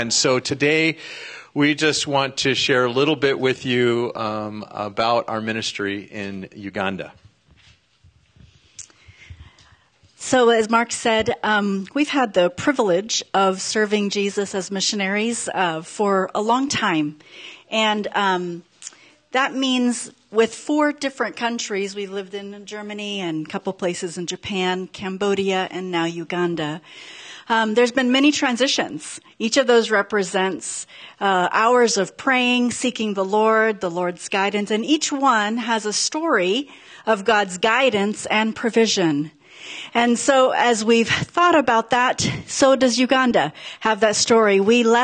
And so today, we just want to share a little bit with you about our ministry in Uganda. So as Mark said, we've had the privilege of serving Jesus as missionaries for a long time. And that means with 4 different countries, we lived in Germany and a couple places in Japan, Cambodia, and now Uganda. There's been many transitions. Each of those represents hours of praying, seeking the Lord's guidance, and each one has a story of God's guidance and provision. And so as we've thought about that, so does Uganda have that story.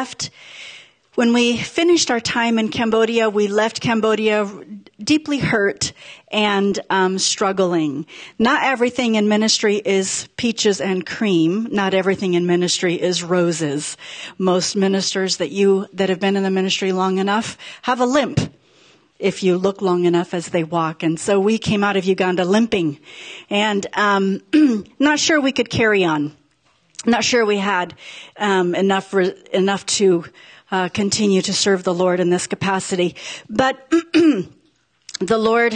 When we finished our time in Cambodia, we left Cambodia deeply hurt and struggling. Not everything in ministry is peaches and cream. Not everything in ministry is roses. Most ministers that have been in the ministry long enough have a limp if you look long enough as they walk. And so we came out of Uganda limping and not sure we could carry on. Not sure we had enough to continue to serve the Lord in this capacity. But the Lord,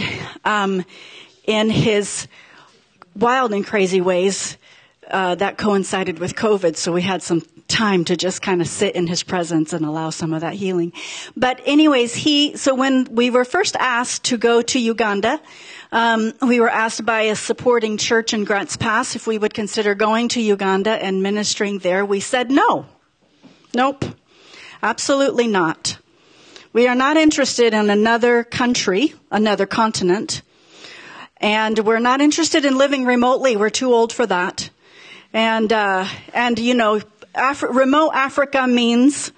in his wild and crazy ways, that coincided with COVID, so we had some time to just kind of sit in his presence and allow some of that healing. But anyways, so when we were first asked to go to Uganda, we were asked by a supporting church in Grants Pass if we would consider going to Uganda and ministering there. We said no. Nope. Absolutely not. We are not interested in another country, another continent. And we're not interested in living remotely. We're too old for that. And you know, remote Africa means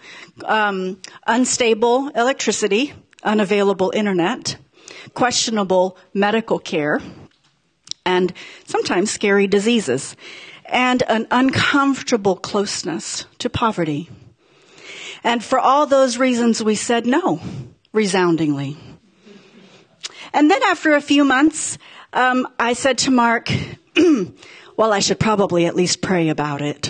unstable electricity, unavailable internet, questionable medical care, and sometimes scary diseases, and an uncomfortable closeness to poverty. And for all those reasons, we said no, resoundingly. And then after a few months, I said to Mark, well, I should probably at least pray about it.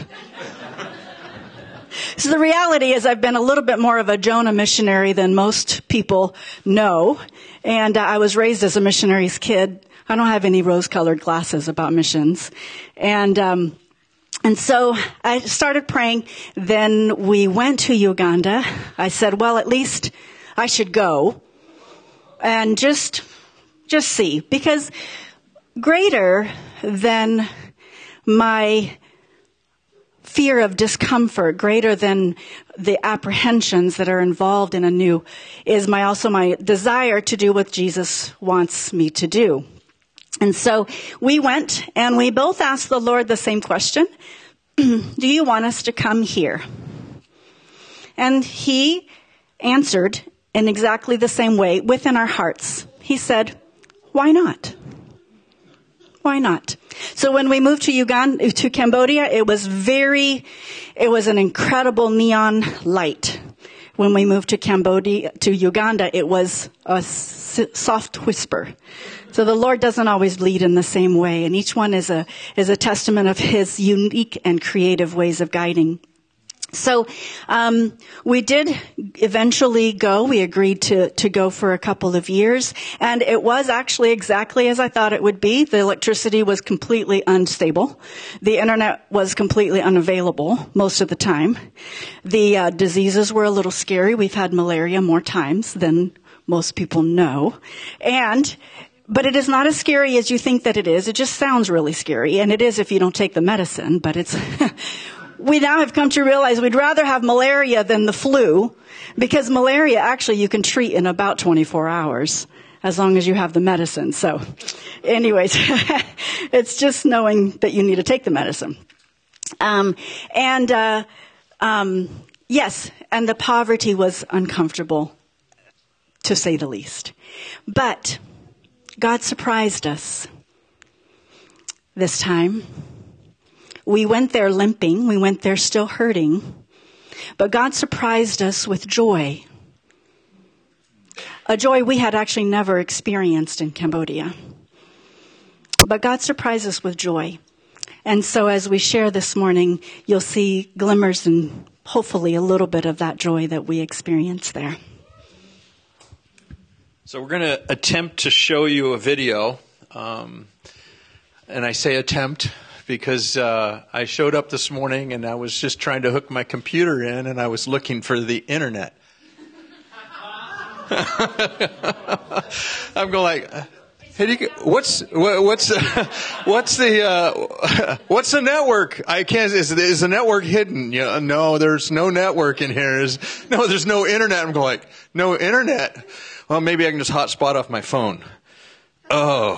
So the reality is I've been a little bit more of a Jonah missionary than most people know. And I was raised as a missionary's kid. I don't have any rose-colored glasses about missions. And so I started praying. Then we went to Uganda. I said, well, at least I should go and just see. Because greater than my fear of discomfort, greater than the apprehensions that are involved in is also my desire to do what Jesus wants me to do. And so we went and we both asked the Lord the same question. Do you want us to come here? And he answered in exactly the same way within our hearts. He said, why not? Why not? So when we moved to Cambodia, it was an incredible neon light. When we moved to Uganda, it was a soft whisper. So the Lord doesn't always lead in the same way, and each one is a testament of his unique and creative ways of guiding. So we did eventually go. We agreed to go for a couple of years, and it was actually exactly as I thought it would be. The electricity was completely unstable. The internet was completely unavailable most of the time. The diseases were a little scary. We've had malaria more times than most people know. But it is not as scary as you think that it is. It just sounds really scary, and it is if you don't take the medicine, but it's... We now have come to realize we'd rather have malaria than the flu, because malaria actually you can treat in about 24 hours as long as you have the medicine. So anyways, it's just knowing that you need to take the medicine. Yes, and the poverty was uncomfortable, to say the least. But God surprised us this time. We went there limping. We went there still hurting. But God surprised us with joy. A joy we had actually never experienced in Cambodia. But God surprised us with joy. And so as we share this morning, you'll see glimmers and hopefully a little bit of that joy that we experience there. So we're going to attempt to show you a video. And I say attempt because I showed up this morning and I was just trying to hook my computer in and I was looking for the internet. I'm going like, hey, what's the network? I can't. Is the network hidden? No, there's no network in here. There's no internet. I'm going like, no internet. Well, maybe I can just hotspot off my phone. Oh,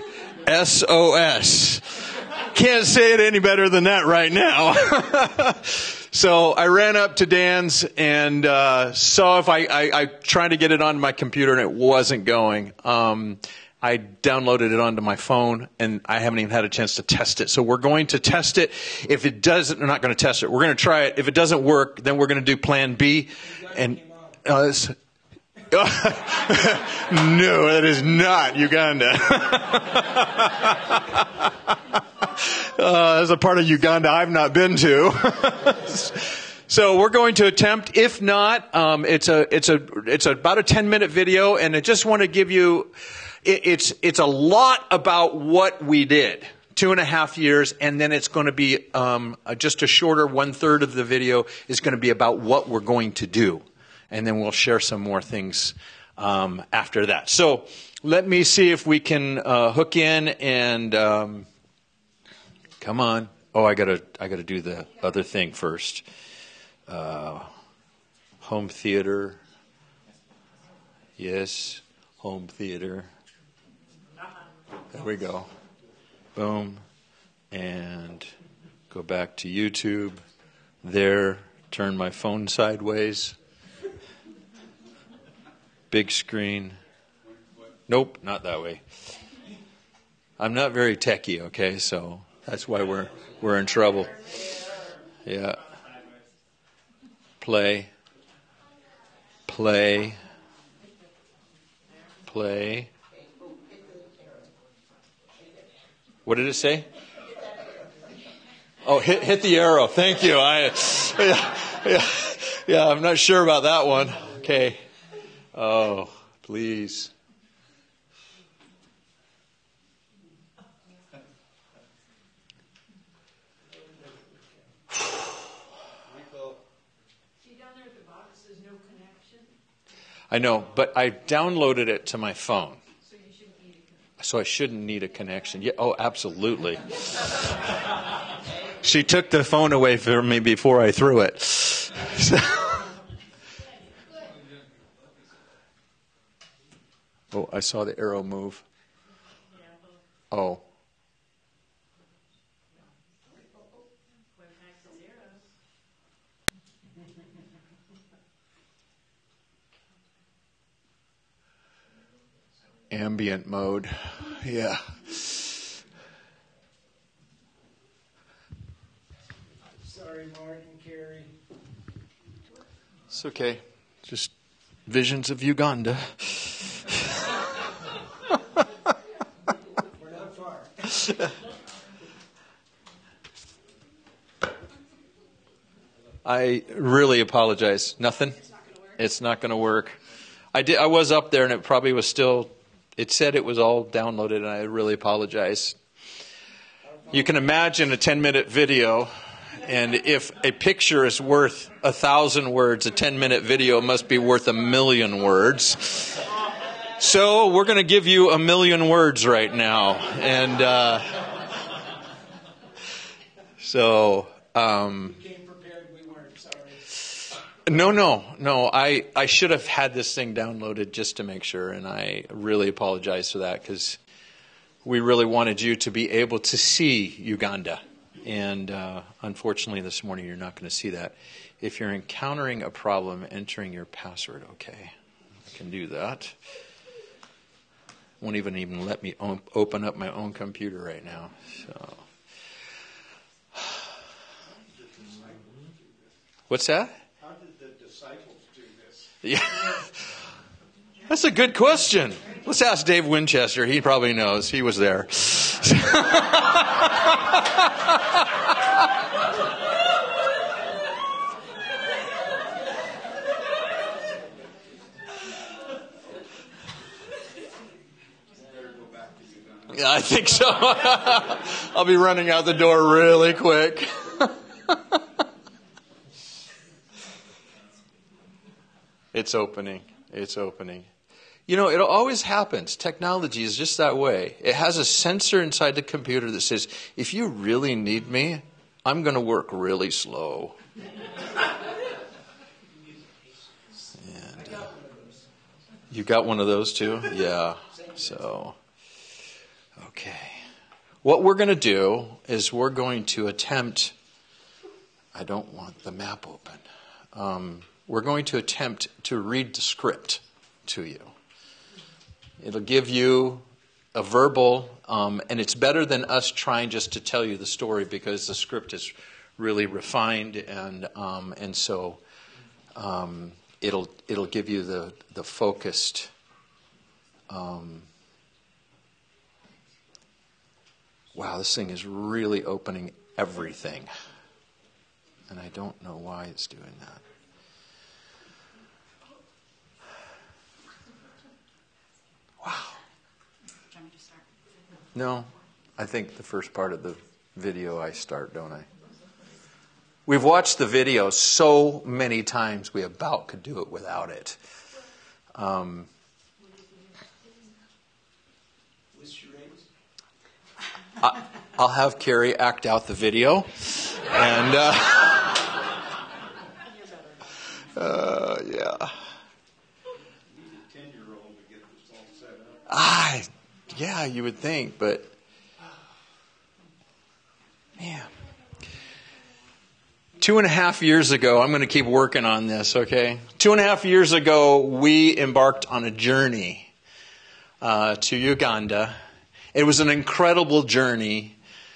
SOS. Can't say it any better than that right now. So I ran up to Dan's and saw if I tried to get it onto my computer and it wasn't going. I downloaded it onto my phone and I haven't even had a chance to test it. So we're going to test it. If it doesn't, we're not going to test it. We're going to try it. If it doesn't work, then we're going to do plan B. And no, that is not Uganda. That's a part of Uganda I've not been to. So we're going to attempt. If not, it's about a 10-minute video, and I just want to give you. It's a lot about what we did. 2.5 years, and then it's going to be just a shorter 1/3 of the video is going to be about what we're going to do, and then we'll share some more things after that. So let me see if we can hook in and come on. Oh, I gotta do the other thing first. Home theater. Yes, home theater. There we go. Boom. And go back to YouTube. There. Turn my phone sideways. Big screen. Nope, not that way. I'm not very techie, okay? So that's why we're in trouble. Yeah. Play. Play. Play. What did it say? Oh, hit the arrow. Thank you. Yeah, I'm not sure about that one. Okay. Oh, please. I know, but I downloaded it to my phone. So I shouldn't need a connection. Yeah, oh, absolutely. She took the phone away from me before I threw it. Oh, I saw the arrow move. Oh. Ambient mode. Yeah. Sorry, Mark and Carrie. It's okay. Just visions of Uganda. We're not far. I really apologize. Nothing? It's not going to work. I was up there and it probably was still. It said it was all downloaded, and I really apologize. You can imagine a 10-minute video, and if a picture is worth 1,000 words, a 10-minute video must be worth 1,000,000 words. So we're going to give you 1,000,000 words right now, and so. No. I should have had this thing downloaded just to make sure, and I really apologize for that because we really wanted you to be able to see Uganda. And unfortunately, this morning you're not going to see that. If you're encountering a problem, entering your password, okay, I can do that. Won't even let me open up my own computer right now. So, what's that? Yeah, that's a good question. Let's ask Dave Winchester. He probably knows. He was there. Yeah, I think so. I'll be running out the door really quick. It's opening. It's opening. You know, it always happens. Technology is just that way. It has a sensor inside the computer that says, if you really need me, I'm going to work really slow. And, you got one of those too? Yeah. So, okay. What we're going to do is we're going to attempt, I don't want the map open. We're going to attempt to read the script to you. It'll give you a verbal, and it's better than us trying just to tell you the story because the script is really refined, and so it'll give you the focused. Wow, this thing is really opening everything, and I don't know why it's doing that. Wow. No, I think the first part of the video I start, don't I? We've watched the video so many times we about could do it without it. I'll have Carrie act out the video. And, yeah. Yeah, you would think, but man. 2.5 years ago, I'm going to keep working on this, okay? 2.5 years ago, we embarked on a journey to Uganda. It was an incredible journey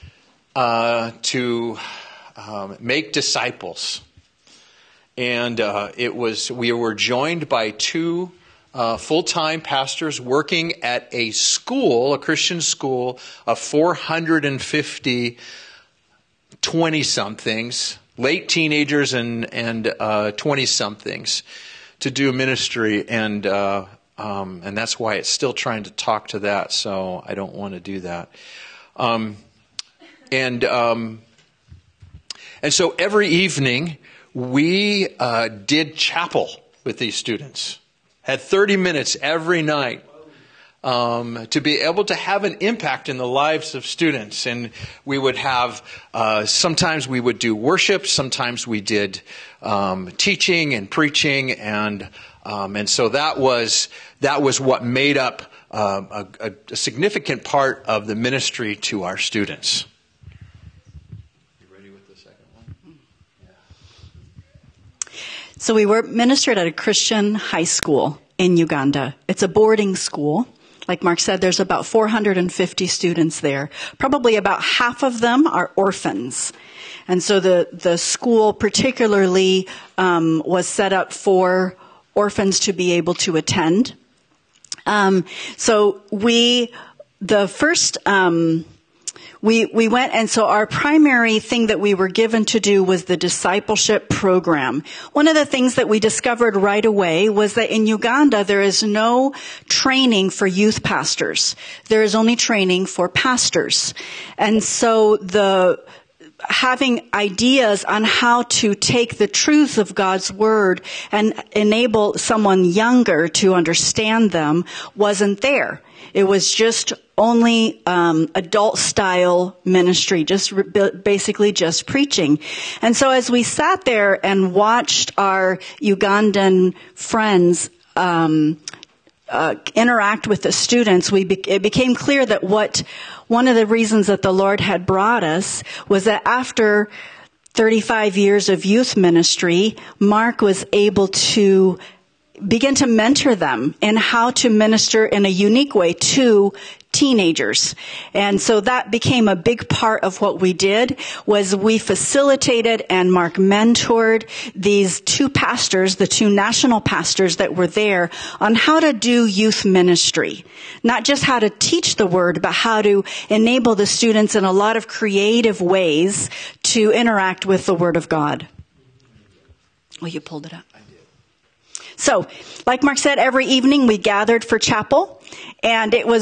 to make disciples. And we were joined by two full-time pastors working at a school, a Christian school, of 450 20-somethings, late teenagers and 20-somethings, to do ministry, and that's why it's still trying to talk to that. So I don't want to do that. And so every evening we did chapel with these students. Had 30 minutes every night to be able to have an impact in the lives of students. And we would have, sometimes we would do worship, sometimes we did teaching and preaching, and so that was what made up a significant part of the ministry to our students. You ready with the second one? Yeah. So we were ministered at a Christian high school in Uganda. It's a boarding school. Like Mark said, there's about 450 students there. Probably about half of them are orphans. And so the school particularly was set up for orphans to be able to attend. We went, and so our primary thing that we were given to do was the discipleship program. One of the things that we discovered right away was that in Uganda there is no training for youth pastors. There is only training for pastors. And so having ideas on how to take the truths of God's Word and enable someone younger to understand them wasn't there. It was just only adult style ministry, basically just preaching. And so as we sat there and watched our Ugandan friends interact with the students, it became clear that one of the reasons that the Lord had brought us was that after 35 years of youth ministry, Mark was able to begin to mentor them in how to minister in a unique way to teenagers. And so that became a big part of what we did, was we facilitated and Mark mentored these two pastors, the two national pastors that were there, on how to do youth ministry. Not just how to teach the word, but how to enable the students in a lot of creative ways to interact with the Word of God. Oh, you pulled it up. So, like Mark said, every evening we gathered for chapel, and it was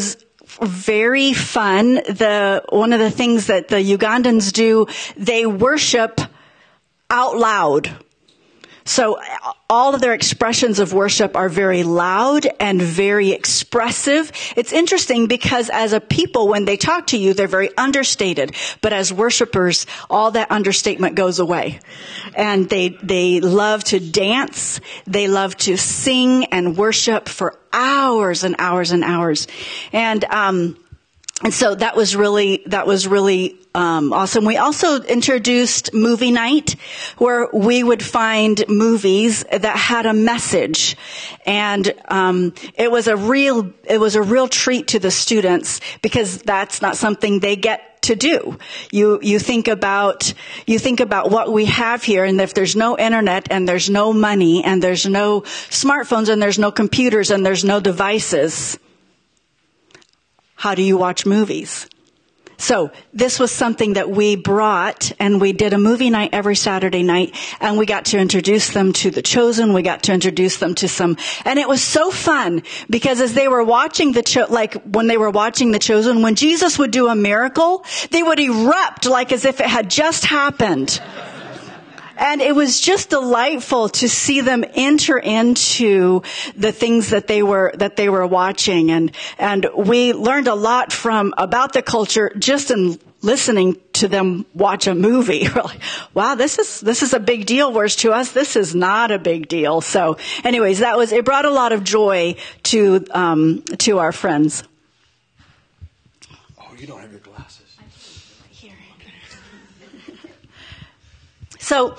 very fun. One of the things that the Ugandans do, they worship out loud. So all of their expressions of worship are very loud and very expressive. It's interesting because as a people, when they talk to you, they're very understated. But as worshipers, all that understatement goes away. And they love to dance. They love to sing and worship for hours and hours and hours. And so that was really awesome. We also introduced movie night, where we would find movies that had a message, and it was a real treat to the students, because that's not something they get to do. You think about what we have here, and if there's no internet and there's no money and there's no smartphones and there's no computers and there's no devices, how do you watch movies? So this was something that we brought, and we did a movie night every Saturday night, and we got to introduce them to The Chosen. We got to introduce them to and it was so fun, because as they were watching when they were watching The Chosen, when Jesus would do a miracle, they would erupt like as if it had just happened. And it was just delightful to see them enter into the things that they were watching, and we learned a lot about the culture just in listening to them watch a movie. We're like, wow, this is a big deal, whereas to us this is not a big deal. So anyways, it brought a lot of joy to our friends. Oh, you don't have your glasses. So,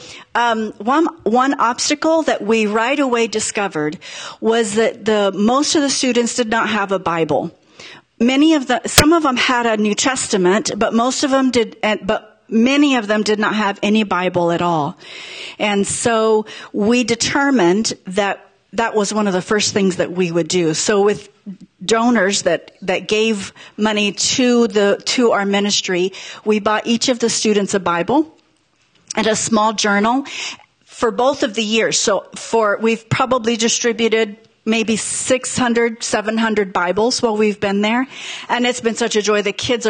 one obstacle that we right away discovered was that most of the students did not have a Bible. Some of them had a New Testament, but most of them did, but many of them did not have any Bible at all. And so we determined that was one of the first things that we would do. So with donors that gave money to our ministry, we bought each of the students a Bible and a small journal for both of the years. So we've probably distributed maybe 600, 700 Bibles while we've been there. And it's been such a joy. The kids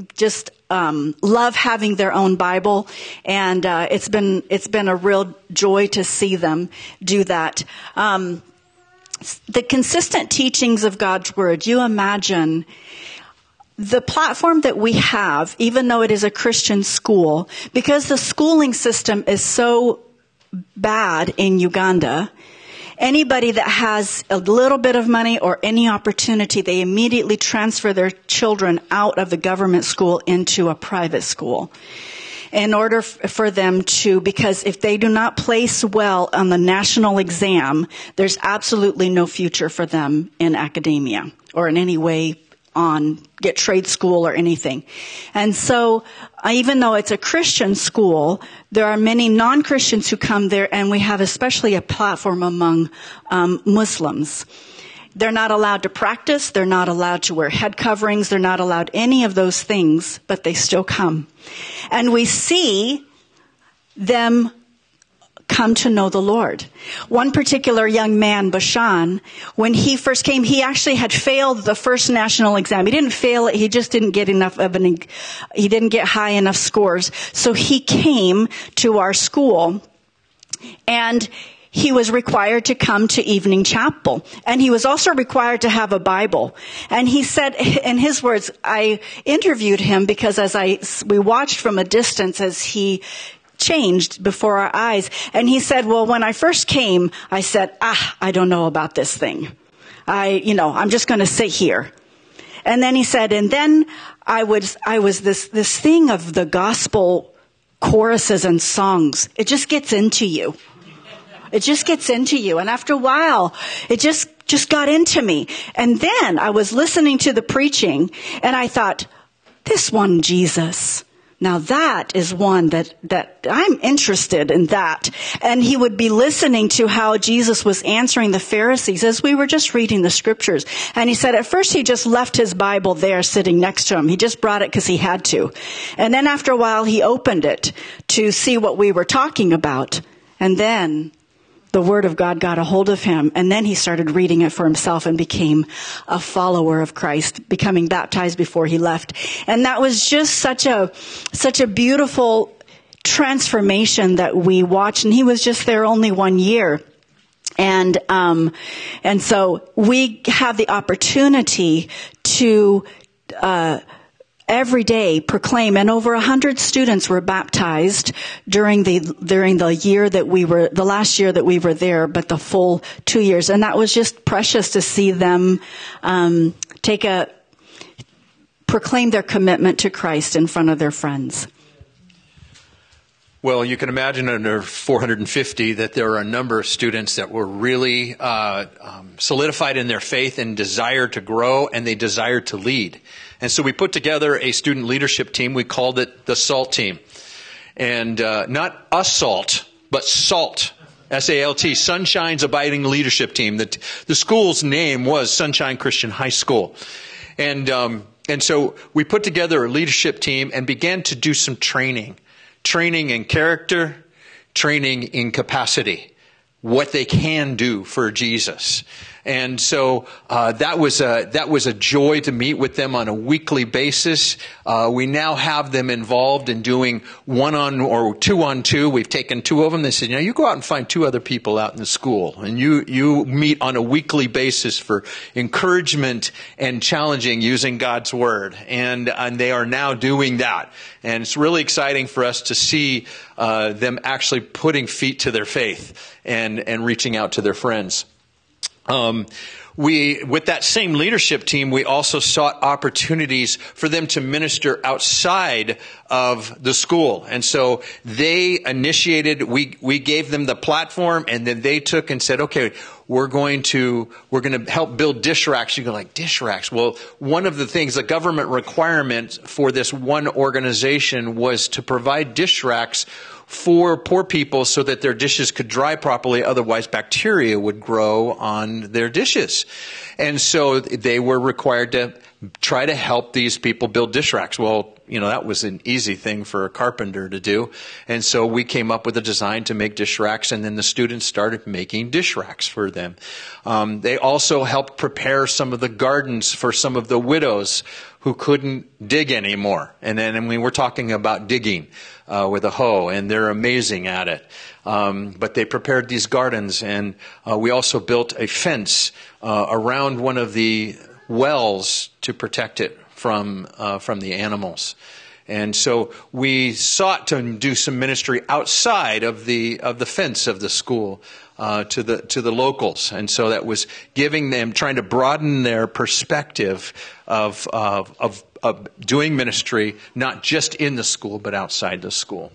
love having their own Bible. And, it's been a real joy to see them do that. The consistent teachings of God's Word, you imagine the platform that we have, even though it is a Christian school, because the schooling system is so bad in Uganda, anybody that has a little bit of money or any opportunity, they immediately transfer their children out of the government school into a private school. In order for them because if they do not place well on the national exam, there's absolutely no future for them in academia or in any way get trade school or anything. And so, even though it's a Christian school, there are many non-Christians who come there, and we have especially a platform among Muslims. They're not allowed to practice, they're not allowed to wear head coverings, they're not allowed any of those things, but they still come. And we see them come to know the Lord. One particular young man, Bashan, when he first came, he actually had failed the first national exam. He didn't fail it, he just didn't get he didn't get high enough scores. So he came to our school, and he was required to come to evening chapel. And he was also required to have a Bible. And he said, in his words, I interviewed him because we watched from a distance as he changed before our eyes. And he said, well, when I first came, I said, I don't know about this thing. I'm just going to sit here. And then he said, and then I was this thing of the gospel choruses and songs. It just gets into you. It just gets into you. And after a while, it just got into me. And then I was listening to the preaching, and I thought, this one Jesus, now that is one that I'm interested in that. And he would be listening to how Jesus was answering the Pharisees as we were just reading the scriptures. And he said at first he just left his Bible there sitting next to him. He just brought it because he had to. And then after a while he opened it to see what we were talking about. And then the Word of God got a hold of him, and then he started reading it for himself and became a follower of Christ, becoming baptized before he left. And that was just such a beautiful transformation that we watched, and he was just there only 1 year. And so we have the opportunity to, every day proclaim, and over 100 students were baptized during the year that the last year that we were there, but the full 2 years. And that was just precious to see them, proclaim their commitment to Christ in front of their friends. Well, you can imagine under 450 that there are a number of students that were really solidified in their faith and desired to grow, and they desired to lead. And so we put together a student leadership team. We called it the SALT team. And not assault, but SALT, S-A-L-T, Sunshine's Abiding Leadership Team. The school's name was Sunshine Christian High School. And so we put together a leadership team and began to do some training in character, training in capacity, what they can do for Jesus. And so that was a joy to meet with them on a weekly basis. We now have them involved in doing 1-on or 2-on-2. We've taken 2 of them. They said, you go out and find 2 other people out in the school, and you meet on a weekly basis for encouragement and challenging using God's Word. And they are now doing that. And it's really exciting for us to see them actually putting feet to their faith and reaching out to their friends. With that same leadership team, we also sought opportunities for them to minister outside of the school. And so they initiated, we gave them the platform, and then they took and said, okay, we're going to help build dish racks. You go like, dish racks? Well, one of the things, the government requirement for this one organization was to provide dish racks for poor people so that their dishes could dry properly. Otherwise, bacteria would grow on their dishes. And so they were required to try to help these people build dish racks. Well, that was an easy thing for a carpenter to do. And so we came up with a design to make dish racks, and then the students started making dish racks for them. They also helped prepare some of the gardens for some of the widows who couldn't dig anymore. And we were talking about digging with a hoe, and they're amazing at it. But they prepared these gardens, and we also built a fence around one of the wells to protect it from the animals. And so we sought to do some ministry outside of the fence of the school to the locals. And so that was giving them, trying to broaden their perspective of doing ministry, not just in the school, but outside the school.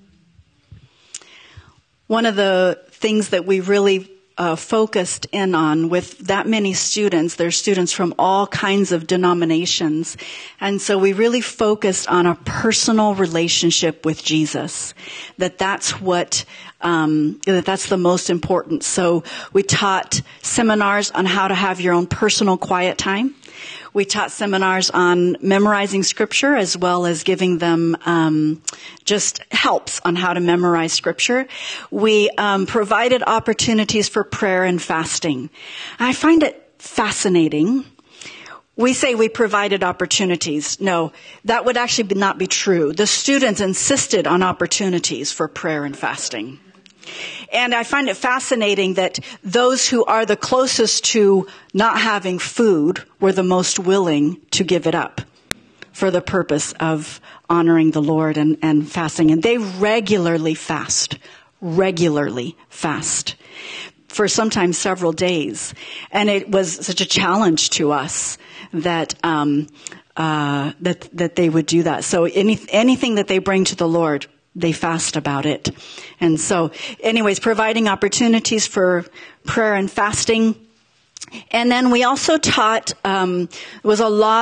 One of the things that we really focused in on with that many students, there's students from all kinds of denominations. And so we really focused on a personal relationship with Jesus, that's the most important. So we taught seminars on how to have your own personal quiet time. We taught seminars on memorizing scripture, as well as giving them just helps on how to memorize scripture. We provided opportunities for prayer and fasting. I find it fascinating. We say we provided opportunities. No, that would actually not be true. The students insisted on opportunities for prayer and fasting. And I find it fascinating that those who are the closest to not having food were the most willing to give it up for the purpose of honoring the Lord and fasting. And they regularly fast for sometimes several days. And it was such a challenge to us that that they would do that. So anything that they bring to the Lord, they fast about it. And so anyways, providing opportunities for prayer and fasting. And then we also taught, we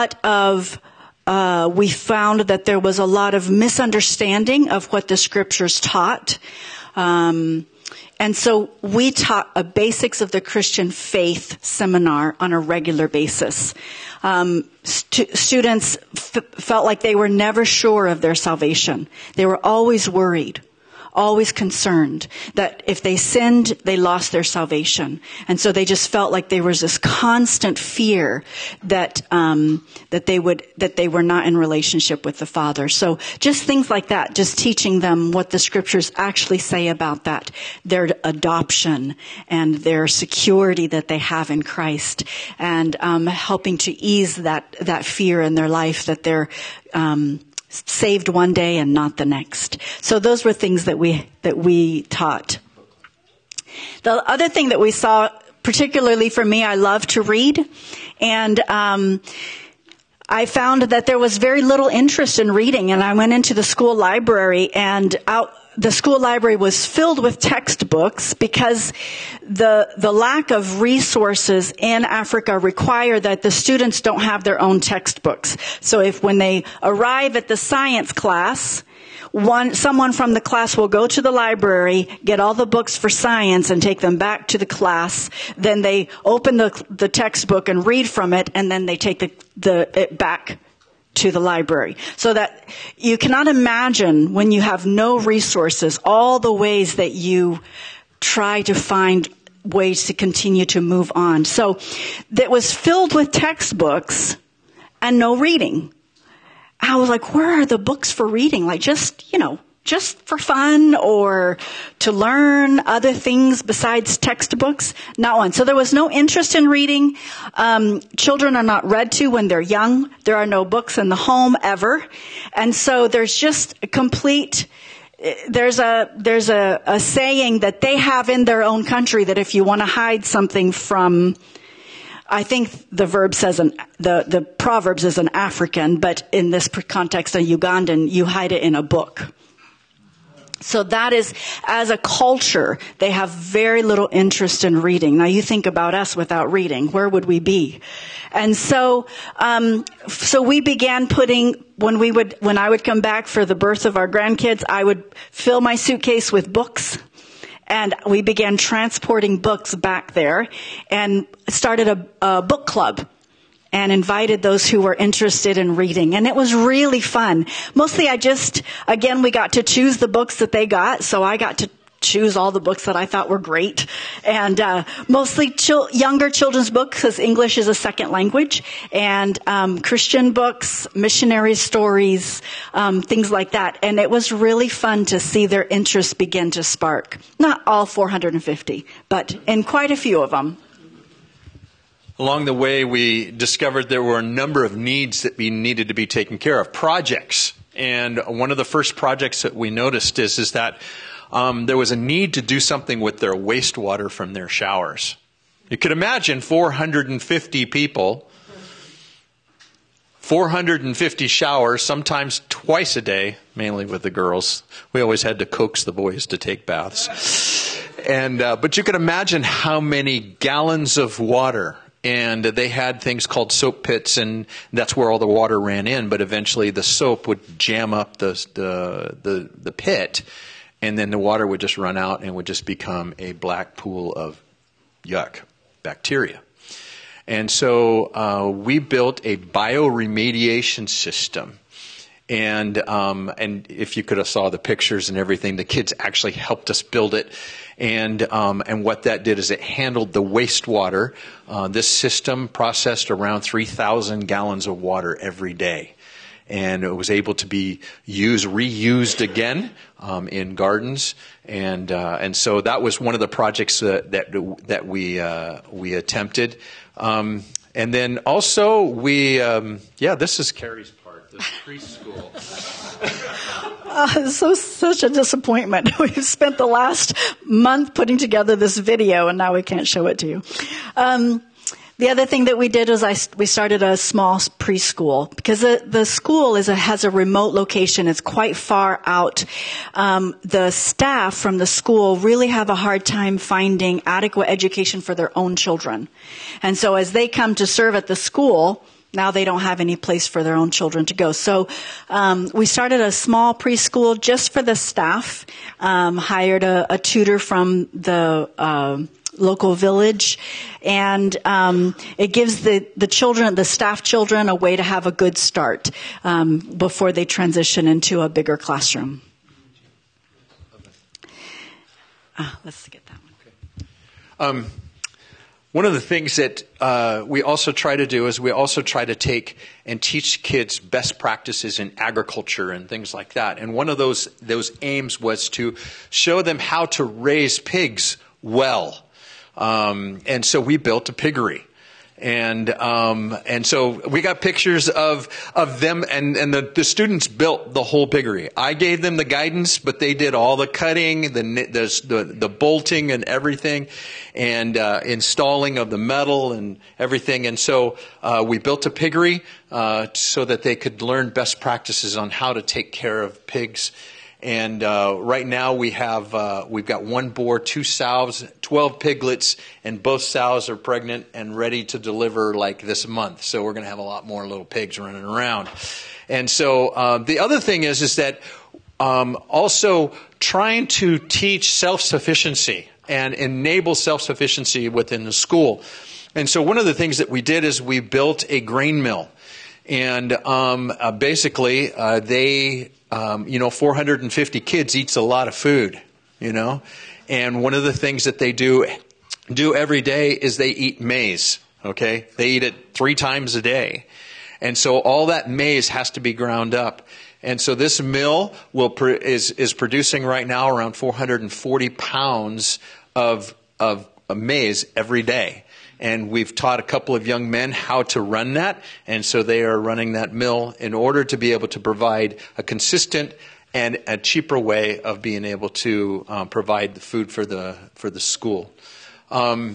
found that there was a lot of misunderstanding of what the scriptures taught. And so we taught a Basics of the Christian Faith seminar on a regular basis. Students felt like they were never sure of their salvation. They were always worried always concerned that if they sinned, they lost their salvation. And so they just felt like there was this constant fear that that they were not in relationship with the Father. So just things like that, just teaching them what the scriptures actually say about that, their adoption and their security that they have in Christ, and helping to ease that fear in their life that they're saved one day and not the next. So those were things that we taught. The other thing that we saw, particularly for me, I love to read, and I found that there was very little interest in reading, and I went into the school library, and the school library was filled with textbooks because the lack of resources in Africa require that the students don't have their own textbooks. So when they arrive at the science class, someone from the class will go to the library, get all the books for science, and take them back to the class. Then they open the textbook and read from it, and then they take it back to the library. So that you cannot imagine, when you have no resources, all the ways that you try to find ways to continue to move on. So that was filled with textbooks and no reading. I was like, where are the books for reading? Like just for fun or to learn other things besides textbooks? Not one. So there was no interest in reading. Children are not read to when they're young. There are no books in the home ever. And so there's just a complete, there's a saying that they have in their own country that if you want to hide something from, I think the Proverbs is an African, but in this context, a Ugandan, you hide it in a book. So that is, as a culture, they have very little interest in reading. Now you think about us without reading. Where would we be? And so we began when I would come back for the birth of our grandkids, I would fill my suitcase with books. And we began transporting books back there and started a book club and invited those who were interested in reading. And it was really fun. Mostly we got to choose the books that they got. So I got to choose all the books that I thought were great. And mostly younger children's books, because English is a second language. And Christian books, missionary stories, things like that. And it was really fun to see their interest begin to spark. Not all 450, but in quite a few of them. Along the way, we discovered there were a number of needs that needed to be taken care of, projects. And one of the first projects that we noticed is that there was a need to do something with their wastewater from their showers. You could imagine 450 people, 450 showers, sometimes twice a day, mainly with the girls. We always had to coax the boys to take baths. But you could imagine how many gallons of water. And they had things called soap pits, and that's where all the water ran in. But eventually the soap would jam up the pit, and then the water would just run out and would just become a black pool of yuck, bacteria. And so we built a bioremediation system. And if you could have saw the pictures and everything, the kids actually helped us build it. And what that did is it handled the wastewater. This system processed around 3,000 gallons of water every day. And it was able to be reused again in gardens. And so that was one of the projects that we attempted. And then also this is Carrie's part, the preschool. Such a disappointment. We've spent the last month putting together this video, and now we can't show it to you. The other thing that we did is we started a small preschool because the school has a remote location. It's quite far out. The staff from the school really have a hard time finding adequate education for their own children. And so as they come to serve at the school, now they don't have any place for their own children to go. So we started a small preschool just for the staff, hired a tutor from the local village, and it gives the children, the staff children, a way to have a good start before they transition into a bigger classroom. Let's get that one. One of the things that we also try to do is we also try to take and teach kids best practices in agriculture and things like that. And one of those aims was to show them how to raise pigs well. And so we built a piggery. And so we got pictures of them, and the students built the whole piggery. I gave them the guidance, but they did all the cutting, the bolting and everything, and installing of the metal and everything. And so we built a piggery so that they could learn best practices on how to take care of pigs. And right now we've got one boar, 2 sows, 12 piglets, and both sows are pregnant and ready to deliver like this month. So we're going to have a lot more little pigs running around. And so the other thing is that also trying to teach self-sufficiency and enable self-sufficiency within the school. And so one of the things that we did is we built a grain mill. And basically, they 450 kids eats a lot of food, And one of the things that they do every day is they eat maize, okay? They eat it 3 times a day. And so all that maize has to be ground up. And so this mill is producing right now around 440 pounds of maize every day. And we've taught a couple of young men how to run that. And so they are running that mill in order to be able to provide a consistent and a cheaper way of being able to provide the food for the school. I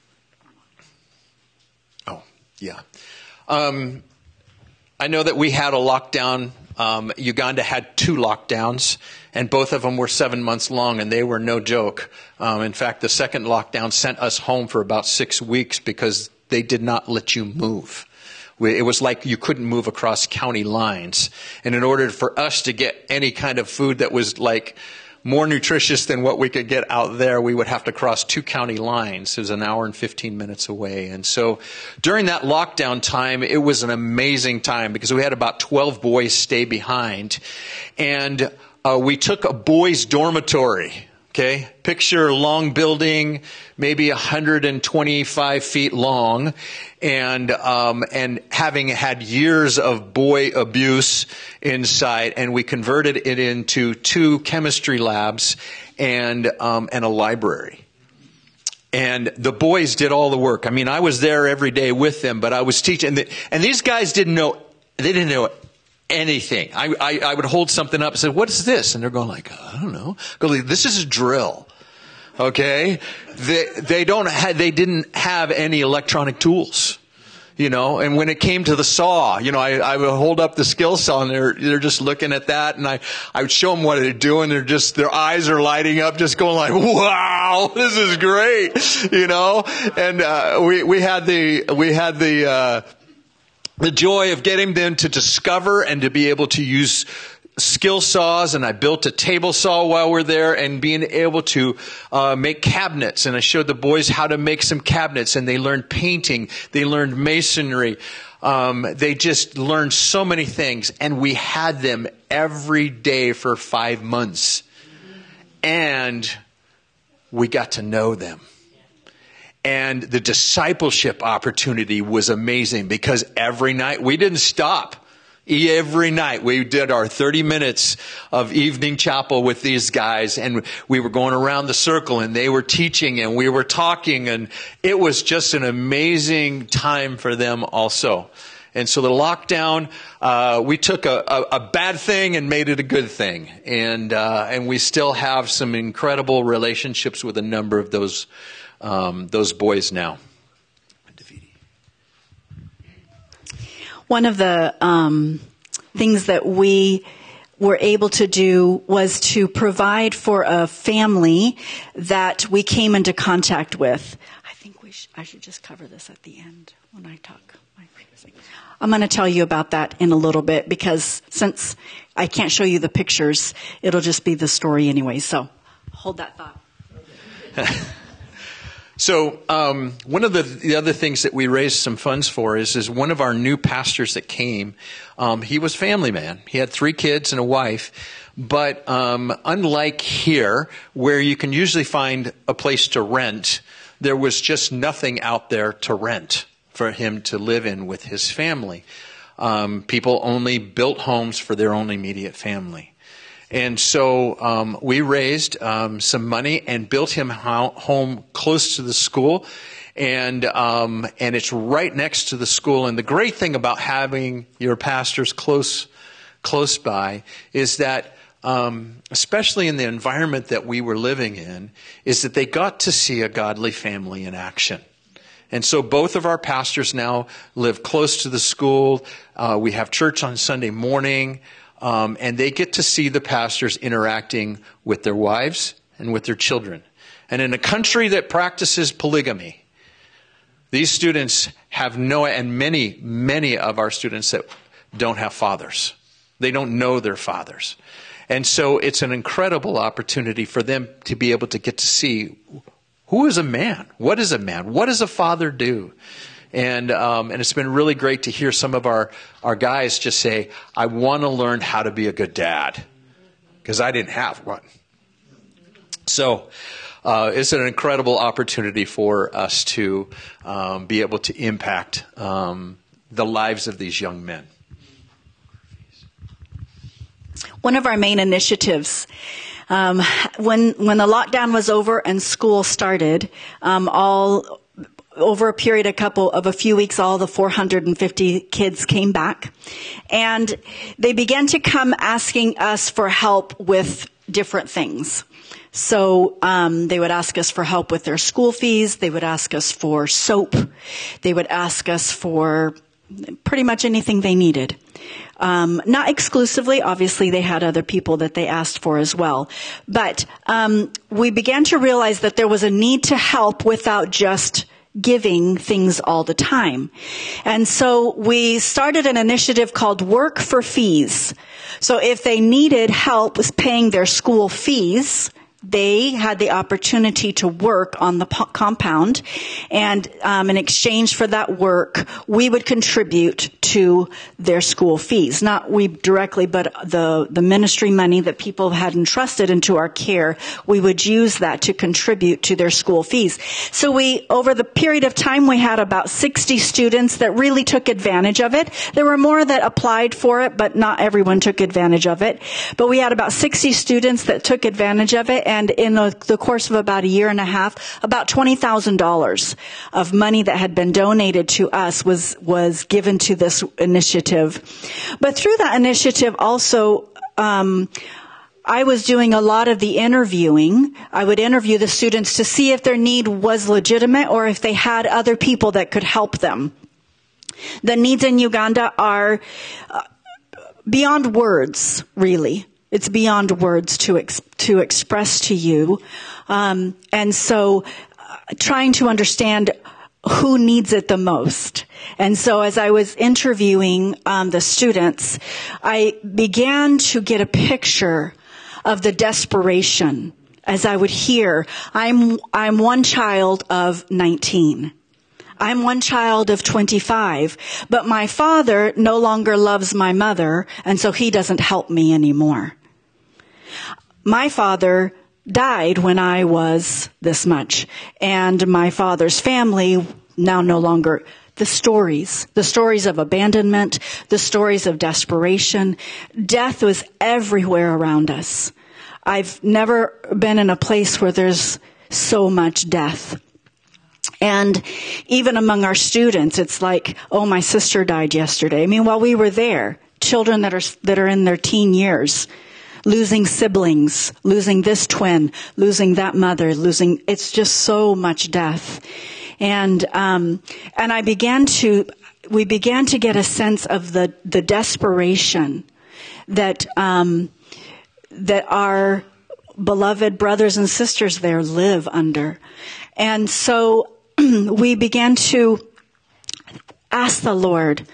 know that we had a lockdown. Uganda had 2 lockdowns, and both of them were 7 months long, and they were no joke. In fact, the second lockdown sent us home for about 6 weeks because they did not let you move. It was like you couldn't move across county lines. And in order for us to get any kind of food that was like more nutritious than what we could get out there, we would have to cross 2 county lines. It was an hour and 15 minutes away. And so during that lockdown time, it was an amazing time because we had about 12 boys stay behind. And we took a boys' dormitory. Okay, picture a long building, maybe 125 feet long, and having had years of boy abuse inside, and we converted it into 2 chemistry labs and a library. And the boys did all the work. I mean, I was there every day with them, but I was teaching, and these guys didn't know anything. I would hold something up and say, "What is this?" And they're going like, "I don't know." I go, "This is a drill." Okay? They didn't have any electronic tools. And when it came to the saw, I would hold up the skill saw and they're just looking at that, and I would show them what they're doing. Their eyes are lighting up, just going like, "Wow, this is great." And we had the joy of getting them to discover and to be able to use skill saws, and I built a table saw while we're there, and being able to make cabinets. And I showed the boys how to make some cabinets, and they learned painting, they learned masonry. They just learned so many things, and we had them every day for 5 months. And we got to know them. And the discipleship opportunity was amazing because every night, we didn't stop. Every night we did our 30 minutes of evening chapel with these guys, and we were going around the circle, and they were teaching and we were talking, and it was just an amazing time for them also. And so the lockdown, we took a bad thing and made it a good thing. And we still have some incredible relationships with a number of those boys now. One of the things that we were able to do was to provide for a family that we came into contact with. I think I should just cover this at the end when I talk. I'm going to tell you about that in a little bit because since I can't show you the pictures, it'll just be the story anyway. So hold that thought. So one of the other things that we raised some funds for is one of our new pastors that came. He was a family man. He had 3 kids and a wife. But unlike here, where you can usually find a place to rent, there was just nothing out there to rent for him to live in with his family. People only built homes for their own immediate family. And so we raised some money and built him a home close to the school. And it's right next to the school. And the great thing about having your pastors close by is that, especially in the environment that we were living in, is that they got to see a godly family in action. And so both of our pastors now live close to the school. We have church on Sunday morning. And they get to see the pastors interacting with their wives and with their children. And in a country that practices polygamy, these students have and many of our students that don't have fathers. They don't know their fathers. And so it's an incredible opportunity for them to be able to get to see who is a man? What is a man? What does a father do? And it's been really great to hear some of our guys just say, I want to learn how to be a good dad, because I didn't have one. So it's an incredible opportunity for us to be able to impact the lives of these young men. One of our main initiatives, when the lockdown was over and school started, over a period of a few weeks, all the 450 kids came back, and they began to come asking us for help with different things. So they would ask us for help with their school fees. They would ask us for soap. They would ask us for pretty much anything they needed. Not exclusively. Obviously, they had other people that they asked for as well. But we began to realize that there was a need to help without just giving things all the time. And so we started an initiative called Work for Fees. So if they needed help with paying their school fees, they had the opportunity to work on the compound, and in exchange for that work, we would contribute to their school fees. Not we directly, but the ministry money that people had entrusted into our care, we would use that to contribute to their school fees. So over the period of time, we had about 60 students that really took advantage of it. There were more that applied for it, but not everyone took advantage of it. But we had about 60 students that took advantage of it. And in the course of about a year and a half, about $20,000 of money that had been donated to us was given to this initiative. But through that initiative also, I was doing a lot of the interviewing. I would interview the students to see if their need was legitimate or if they had other people that could help them. The needs in Uganda are beyond words, really. It's beyond words to express to you. And so trying to understand who needs it the most. And so as I was interviewing the students, I began to get a picture of the desperation as I would hear, I'm one child of 19. I'm one child of 25, but my father no longer loves my mother, and so he doesn't help me anymore. My father died when I was this much, and my father's family now no longer. The stories of abandonment, the stories of desperation. Death was everywhere around us. I've never been in a place where there's so much death. And even among our students, it's like, oh, my sister died yesterday. I mean, while we were there, children that are in their teen years, losing siblings, losing this twin, losing that mother, it's just so much death. And we began to get a sense of the desperation that our beloved brothers and sisters there live under. And so we began to ask the Lord,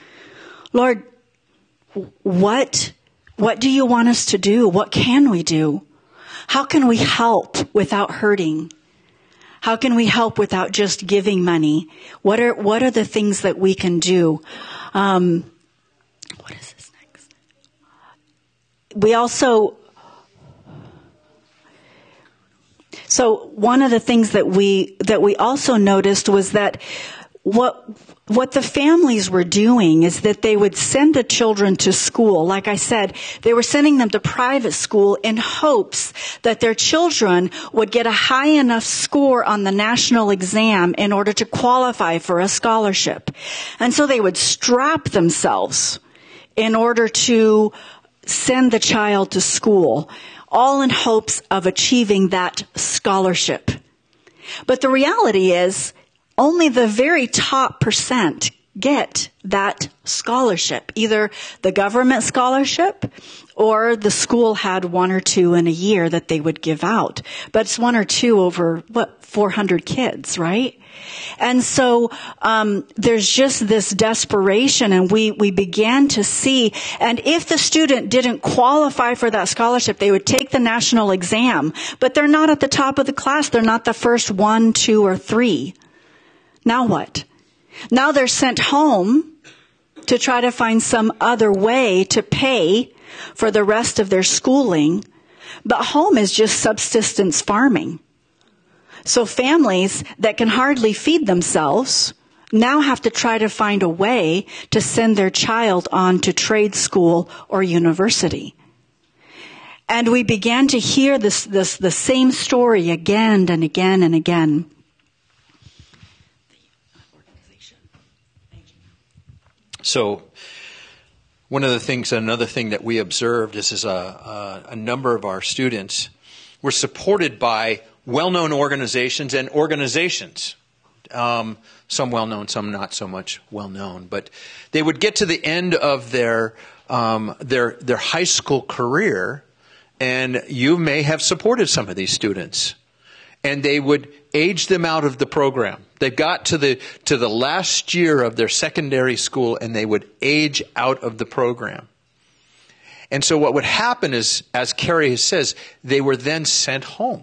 what do you want us to do? What can we do? How can we help without hurting? How can we help without just giving money? What are the things that we can do? What is this next? We also, so one of the things that we also noticed was that what the families were doing is that they would send the children to school. Like I said, they were sending them to private school in hopes that their children would get a high enough score on the national exam in order to qualify for a scholarship. And so they would strap themselves in order to send the child to school, all in hopes of achieving that scholarship. But the reality is, only the very top percent get that scholarship. Either the government scholarship or the school had one or two in a year that they would give out. But it's one or two over, 400 kids, right? And so there's just this desperation, and we began to see, and if the student didn't qualify for that scholarship, they would take the national exam, but they're not at the top of the class. They're not the first 1, 2, or 3. Now what? Now they're sent home to try to find some other way to pay for the rest of their schooling. But home is just subsistence farming. So families that can hardly feed themselves now have to try to find a way to send their child on to trade school or university. And we began to hear the same story again and again and again. So another thing that we observed is a number of our students were supported by well-known organizations and organizations. Some well-known, some not so much well-known. But they would get to the end of their high school career, and you may have supported some of these students. And they would age them out of the program. They got to the last year of their secondary school, and they would age out of the program. And so what would happen is, as Carrie says, they were then sent home.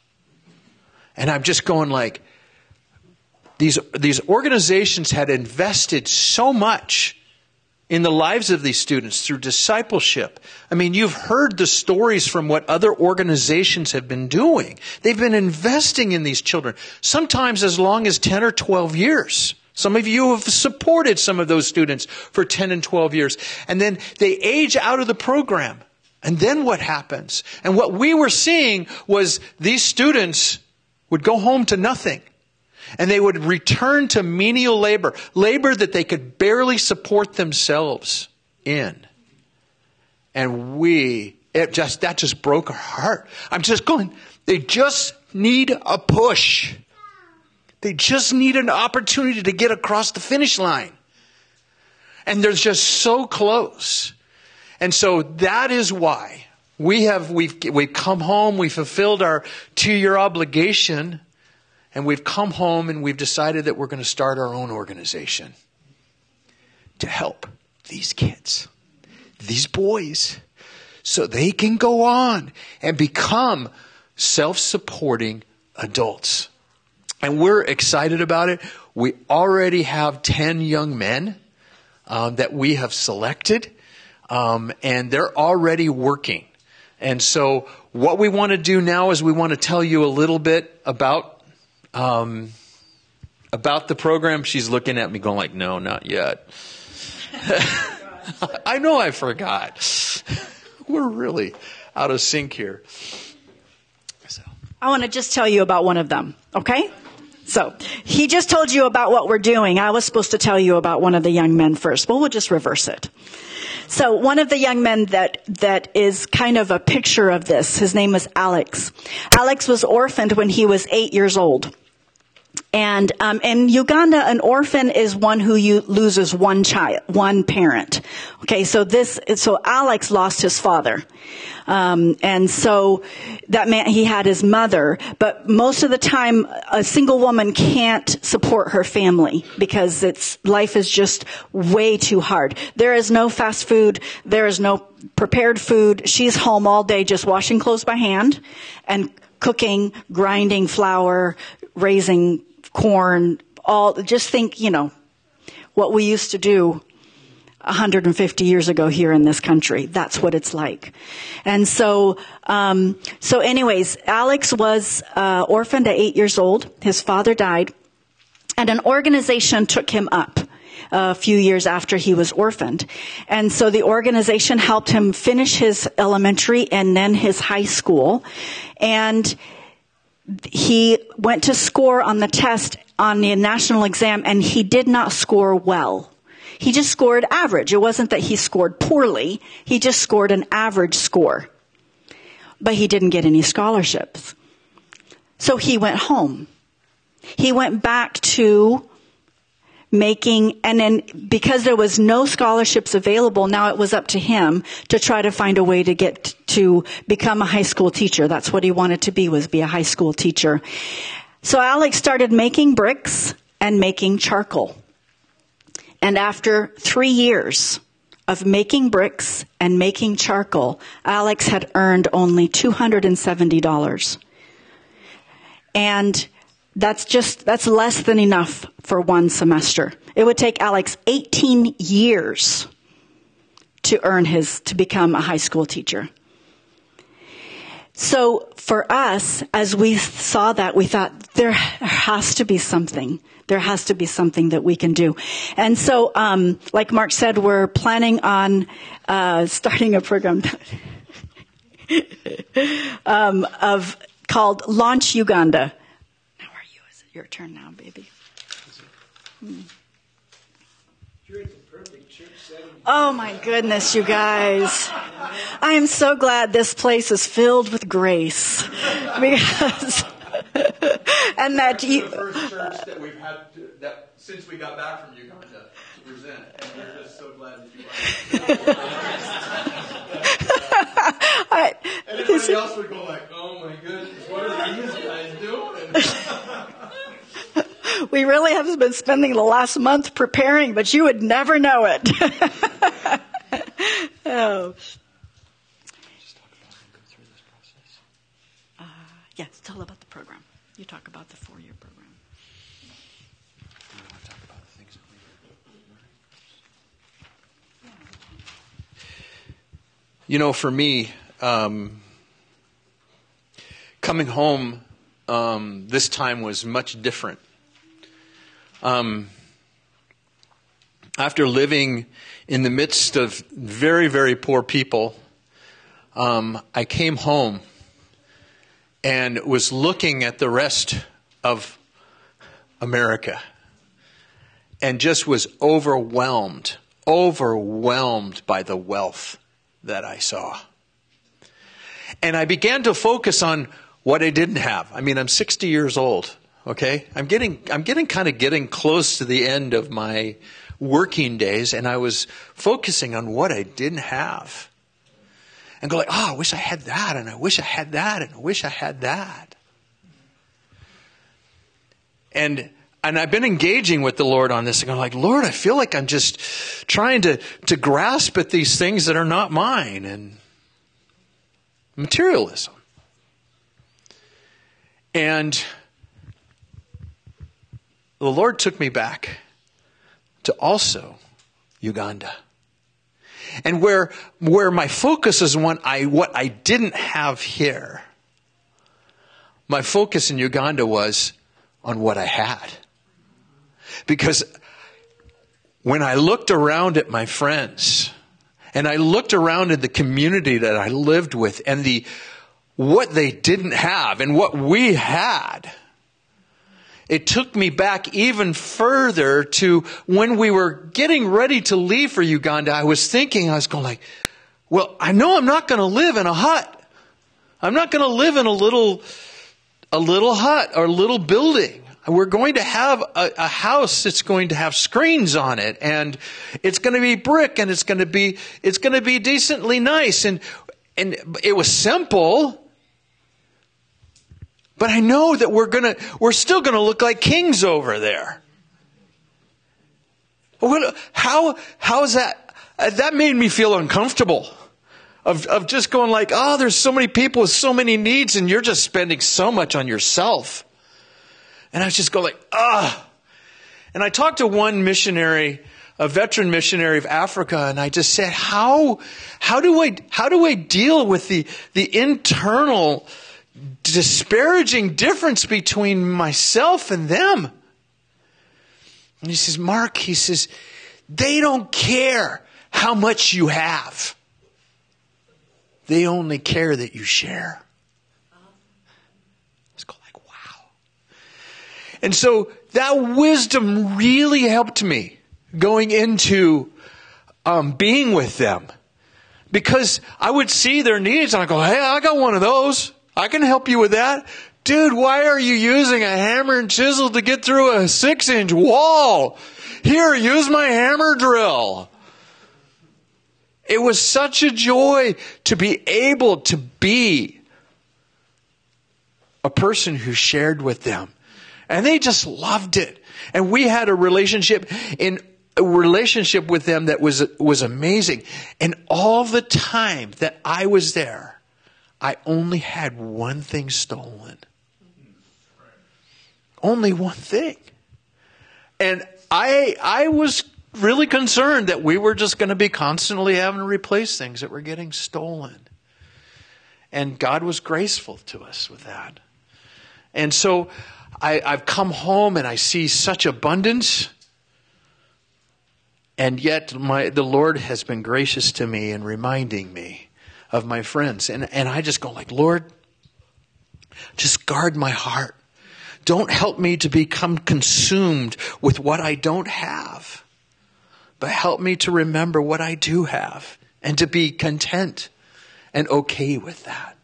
And I'm just going like, these organizations had invested so much in the lives of these students through discipleship. I mean, you've heard the stories from what other organizations have been doing. They've been investing in these children, sometimes as long as 10 or 12 years. Some of you have supported some of those students for 10 and 12 years. And then they age out of the program. And then what happens? And what we were seeing was these students would go home to nothing. And they would return to menial labor that they could barely support themselves in. And that just broke our heart. I'm just going, they just need a push. They just need an opportunity to get across the finish line. And they're just so close. And so that is why we've come home, we fulfilled our 2-year obligation. And we've come home and we've decided that we're going to start our own organization to help these kids, these boys, so they can go on and become self-supporting adults. And we're excited about it. We already have 10 young men that we have selected, and they're already working. And so what we want to do now is we want to tell you a little bit about the program. She's looking at me going like, no, not yet. I know I forgot. We're really out of sync here. So I want to just tell you about one of them, okay? So he just told you about what we're doing. I was supposed to tell you about one of the young men first. Well, we'll just reverse it. So one of the young men that is kind of a picture of this, his name was Alex. Alex was orphaned when he was 8 years old. And in Uganda, an orphan is one who loses one parent. Okay, so Alex lost his father. And so that meant he had his mother, but most of the time a single woman can't support her family because life is just way too hard. There is no fast food. There is no prepared food. She's home all day just washing clothes by hand and cooking, grinding flour, raising corn, just think, what we used to do 150 years ago here in this country. That's what it's like. And so anyways, Alex was orphaned at 8 years old. His father died, and an organization took him up a few years after he was orphaned. And so the organization helped him finish his elementary and then his high school. And he went to score on the test on the national exam, and he did not score well. He just scored average. It wasn't that he scored poorly. He just scored an average score. But he didn't get any scholarships. So he went home. He went back to making, and then because there was no scholarships available, now it was up to him to try to find a way to get to become a high school teacher. That's what he wanted to be, was be a high school teacher. So Alex started making bricks and making charcoal. And after 3 years of making bricks and making charcoal, Alex had earned only $270. And that's less than enough for one semester. It would take Alex 18 years to become a high school teacher. So for us, as we saw that, we thought there has to be something. There has to be something that we can do. And so, like Mark said, we're planning on starting a program called Launch Uganda. How are you? Is it your turn now, baby? You're in the perfect church setting. Oh my goodness, you guys. I am so glad this place is filled with grace. Because and that you the first church that we've had since we got back from Uganda to present, and we're just so glad that you are. And everybody else would go like, "Oh my goodness, what are these guys doing?" We really have been spending the last month preparing, but you would never know it. Oh. Yes, tell about the program. You talk about the 4-year program. You want to talk about the things that we for me, coming home this time was much different. After living in the midst of very, very poor people, I came home and was looking at the rest of America and just was overwhelmed by the wealth that I saw. And I began to focus on what I didn't have. I mean, I'm 60 years old, okay? I'm getting close to the end of my working days, and I was focusing on what I didn't have. And go like, I wish I had that, and I wish I had that, and I wish I had that. And I've been engaging with the Lord on this, and I'm like, Lord, I feel like I'm just trying to grasp at these things that are not mine, and materialism. And the Lord took me back to also Uganda. And where my focus is on what I didn't have here, my focus in Uganda was on what I had. Because when I looked around at my friends, and I looked around at the community that I lived with, and what they didn't have and what we had, it took me back even further to when we were getting ready to leave for Uganda. I was going like, well, I know I'm not going to live in a hut. I'm not going to live in a little hut or a little building. We're going to have a house that's going to have screens on it, and it's going to be brick, and it's going to be decently nice, and it was simple. But I know that we're still going to look like kings over there. How is that? That made me feel uncomfortable. Of just going like, there's so many people with so many needs, and you're just spending so much on yourself. And I just go like, ah. And I talked to one missionary, a veteran missionary of Africa, and I just said, how do I deal with the internal disparaging difference between myself and them? And he says, Mark, he says, they don't care how much you have. They only care that you share. It's like, wow. And so that wisdom really helped me going into being with them. Because I would see their needs and I go, hey, I got one of those. I can help you with that. Dude, why are you using a hammer and chisel to get through a 6-inch wall? Here, use my hammer drill. It was such a joy to be able to be a person who shared with them. And they just loved it. And we had a relationship with them that was amazing. And all the time that I was there, I only had one thing stolen. Only one thing. And I was really concerned that we were just going to be constantly having to replace things that were getting stolen. And God was graceful to us with that. And so I've come home and I see such abundance. And yet the Lord has been gracious to me in reminding me of my friends. And I just go like, Lord, just guard my heart. Don't help me to become consumed with what I don't have. But help me to remember what I do have and to be content and okay with that.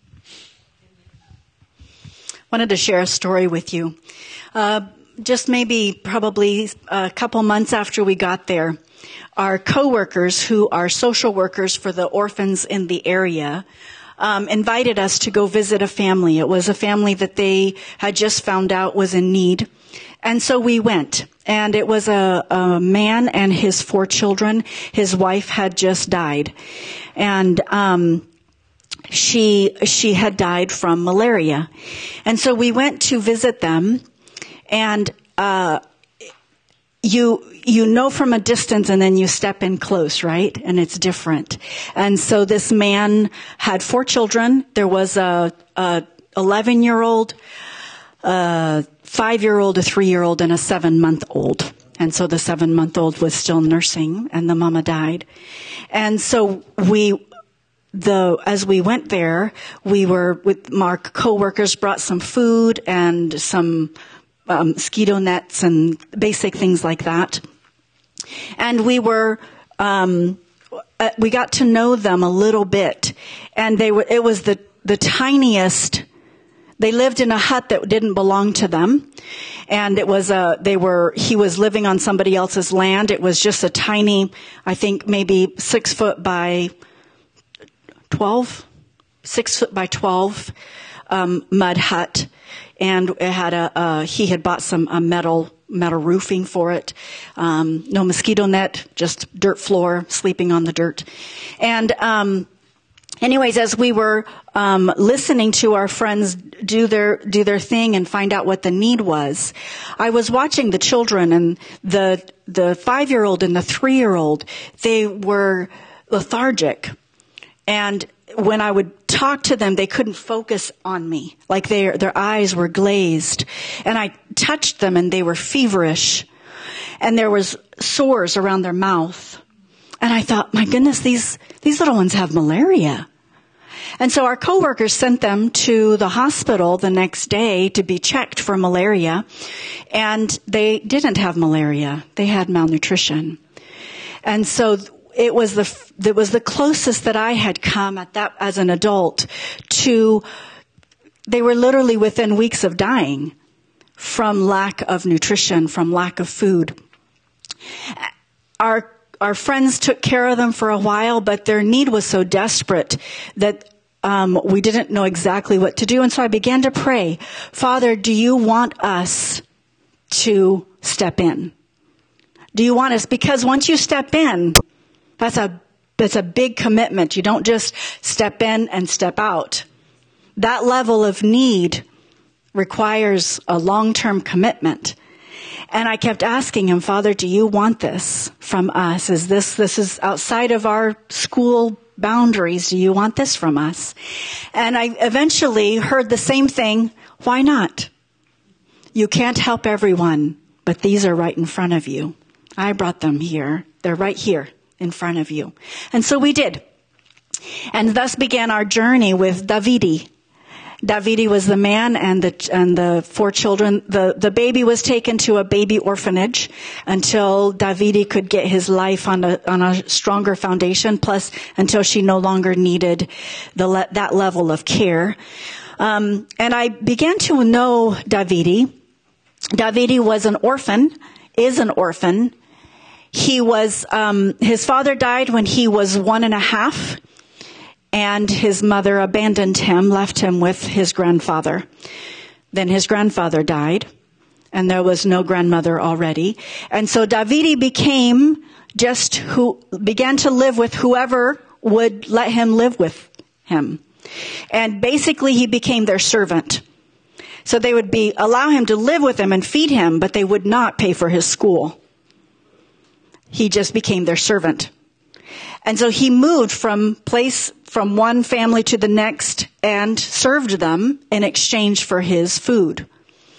Wanted to share a story with you. Just probably a couple months after we got there, our coworkers, who are social workers for the orphans in the area, invited us to go visit a family. It was a family that they had just found out was in need. And so we went. And it was a man and his 4 children. His wife had just died. And she had died from malaria. And so we went to visit them. And you know from a distance and then you step in close, right? And it's different. And so this man had 4 children. There was a 11-year-old, a 5-year-old, a 3-year-old, and a 7-month-old. And so the 7-month-old was still nursing and the mama died. And so as we went there, we were with our coworkers, brought some food and some mosquito nets and basic things like that. And we got to know them a little bit. And it was the tiniest. They lived in a hut that didn't belong to them. And it was he was living on somebody else's land. It was just a tiny, I think maybe 6 foot by 12, 6 foot by 12, mud hut. And it had he had bought some metal roofing for it. No mosquito net, just dirt floor, sleeping on the dirt. And, anyways, as we were, listening to our friends do their thing and find out what the need was, I was watching the children, and the 5-year-old and the 3-year-old, they were lethargic. And when I would talk to them, they couldn't focus on me. Like their eyes were glazed. And I touched them and they were feverish. And there was sores around their mouth. And I thought, my goodness, these little ones have malaria. And so our coworkers sent them to the hospital the next day to be checked for malaria. And they didn't have malaria. They had malnutrition. And so it was the closest that I had come at that as an adult to, they were literally within weeks of dying from lack of nutrition, from lack of food. Our friends took care of them for a while, but their need was so desperate that we didn't know exactly what to do. And so I began to pray, Father, do you want us to step in? Do you want us? Because once you step in, that's a big commitment. You don't just step in and step out. That level of need requires a long-term commitment. And I kept asking him, Father, do you want this from us? This is outside of our school boundaries. Do you want this from us? And I eventually heard the same thing. Why not? You can't help everyone, but these are right in front of you. I brought them here. They're right here in front of you. And so we did. And thus began our journey with Davidi. Davidi was the man and the 4 children. The baby was taken to a baby orphanage until Davidi could get his life on a stronger foundation, plus until she no longer needed that level of care. And I began to know Davidi. Davidi was an orphan, is an orphan. He was, his father died when he was 1.5. And his mother abandoned him, left him with his grandfather. Then his grandfather died, and there was no grandmother already. And so Davidi began to live with whoever would let him live with him. And basically he became their servant. So they would allow him to live with them and feed him, but they would not pay for his school. He just became their servant. And so he moved from one family to the next and served them in exchange for his food.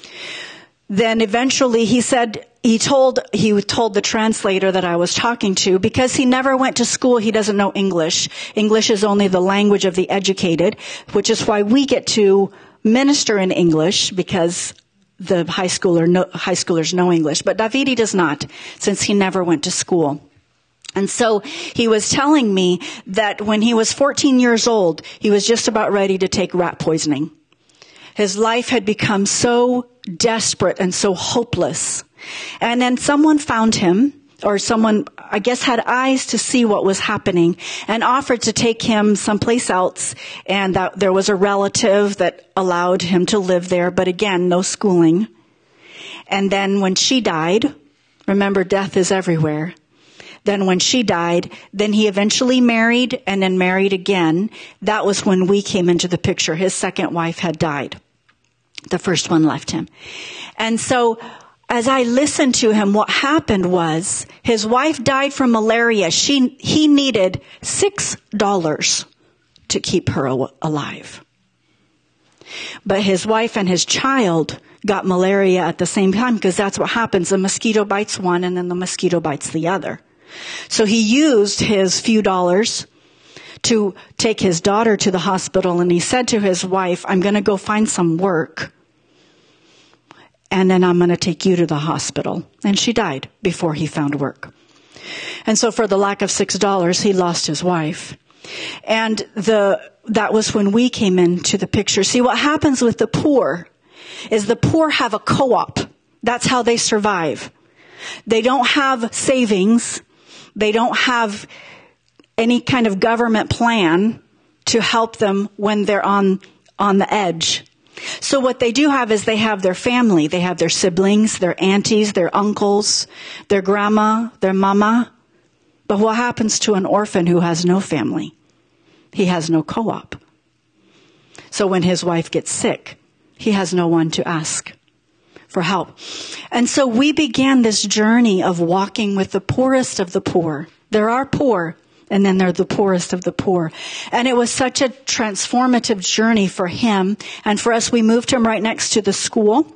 Then eventually he told the translator that I was talking to, because he never went to school, he doesn't know English. English is only the language of the educated, which is why we get to minister in English, because the high schoolers know English. But Davidi does not, since he never went to school. And so he was telling me that when he was 14 years old, he was just about ready to take rat poisoning. His life had become so desperate and so hopeless. And then someone found him, or someone, I guess, had eyes to see what was happening, and offered to take him someplace else. And that there was a relative that allowed him to live there, but again, no schooling. And then when she died, remember, death is everywhere. Then when she died, then he eventually married and then married again. That was when we came into the picture. His second wife had died. The first one left him. And so as I listened to him, what happened was his wife died from malaria. He needed $6 to keep her alive. But his wife and his child got malaria at the same time, because that's what happens. The mosquito bites one and then the mosquito bites the other. So he used his few dollars to take his daughter to the hospital, and he said to his wife, I'm going to go find some work, and then I'm going to take you to the hospital. And she died before he found work. And so for the lack of $6, he lost his wife. And that was when we came into the picture. See, what happens with the poor is the poor have a co-op. That's how they survive. They don't have savings. They don't have any kind of government plan to help them when they're on the edge. So what they do have is they have their family. They have their siblings, their aunties, their uncles, their grandma, their mama. But what happens to an orphan who has no family? He has no co-op. So when his wife gets sick, he has no one to ask for help. And so we began this journey of walking with the poorest of the poor. There are poor, and then they're the poorest of the poor. And it was such a transformative journey for him. And for us, we moved him right next to the school.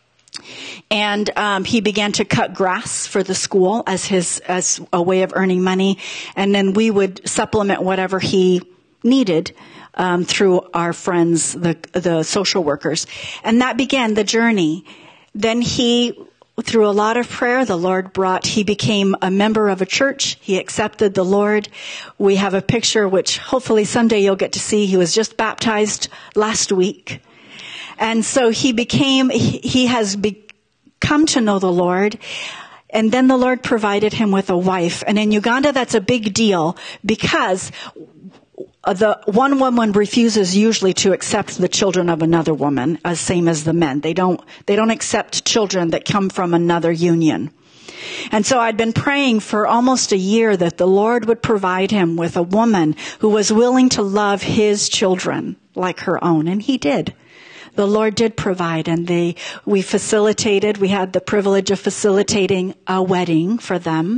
And he began to cut grass for the school as a way of earning money. And then we would supplement whatever he needed through our friends, the social workers. And that began the journey. Then through a lot of prayer, he became a member of a church. He accepted the Lord. We have a picture which hopefully someday you'll get to see. He was just baptized last week. And so he has come to know the Lord. And then the Lord provided him with a wife. And in Uganda, that's a big deal, because the one woman refuses usually to accept the children of another woman, as same as the men. They don't accept children that come from another union. And so I'd been praying for almost a year that the Lord would provide him with a woman who was willing to love his children like her own. And he did. the Lord did provide, and we had the privilege of facilitating a wedding for them,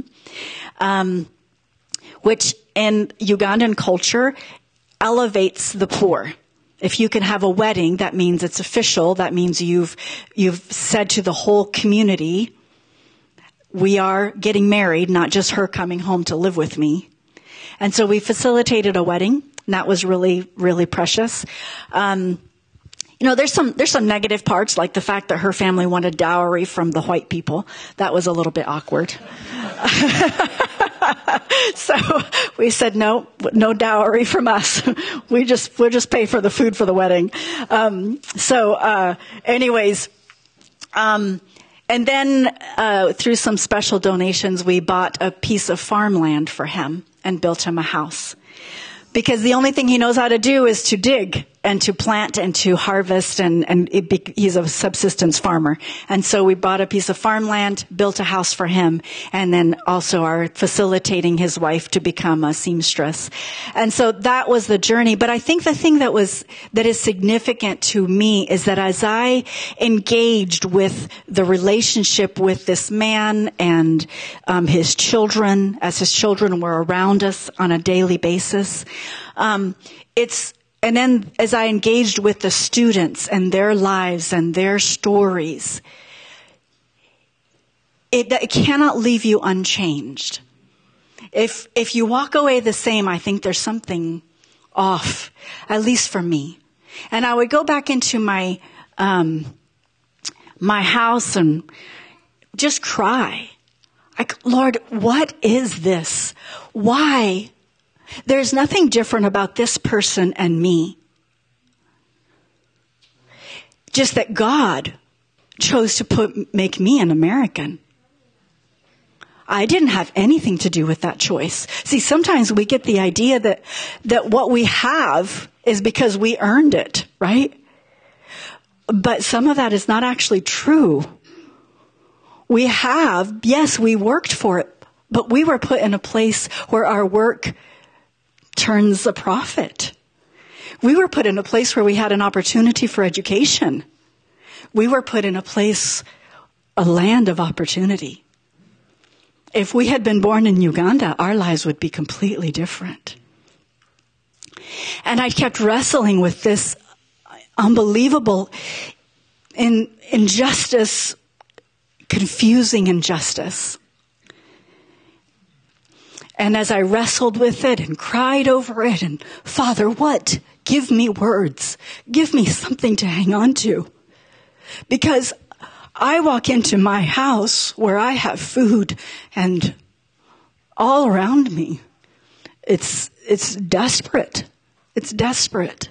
which in Ugandan culture elevates the poor. If you can have a wedding, that means it's official. That means you've said to the whole community, we are getting married, not just her coming home to live with me. And so we facilitated a wedding, and that was really, really precious. There's some negative parts, like the fact that her family wanted dowry from the white people. That was a little bit awkward. So we said, no dowry from us. We'll just pay for the food for the wedding. And then through some special donations, we bought a piece of farmland for him and built him a house. Because the only thing he knows how to do is to dig and to plant and to harvest, and he's a subsistence farmer. And so we bought a piece of farmland, built a house for him, and then also are facilitating his wife to become a seamstress. And so that was the journey. But I think the thing that is significant to me is that as I engaged with the relationship with this man and his children, as his children were around us on a daily basis, and then as I engaged with the students and their lives and their stories, it cannot leave you unchanged. If you walk away the same, I think there's something off, at least for me. And I would go back into my house and just cry. Lord, what is this? Why? There's nothing different about this person and me. Just that God chose to make me an American. I didn't have anything to do with that choice. See, sometimes we get the idea that what we have is because we earned it, right? But some of that is not actually true. We worked for it, but we were put in a place where our work turns a profit. We were put in a place where we had an opportunity for education. We were put in a land of opportunity. If we had been born in Uganda, our lives would be completely different. And I kept wrestling with this unbelievable injustice, confusing injustice. And as I wrestled with it and cried over it, and Father, what? Give me words. Give me something to hang on to. Because I walk into my house where I have food and all around me. It's desperate. It's desperate.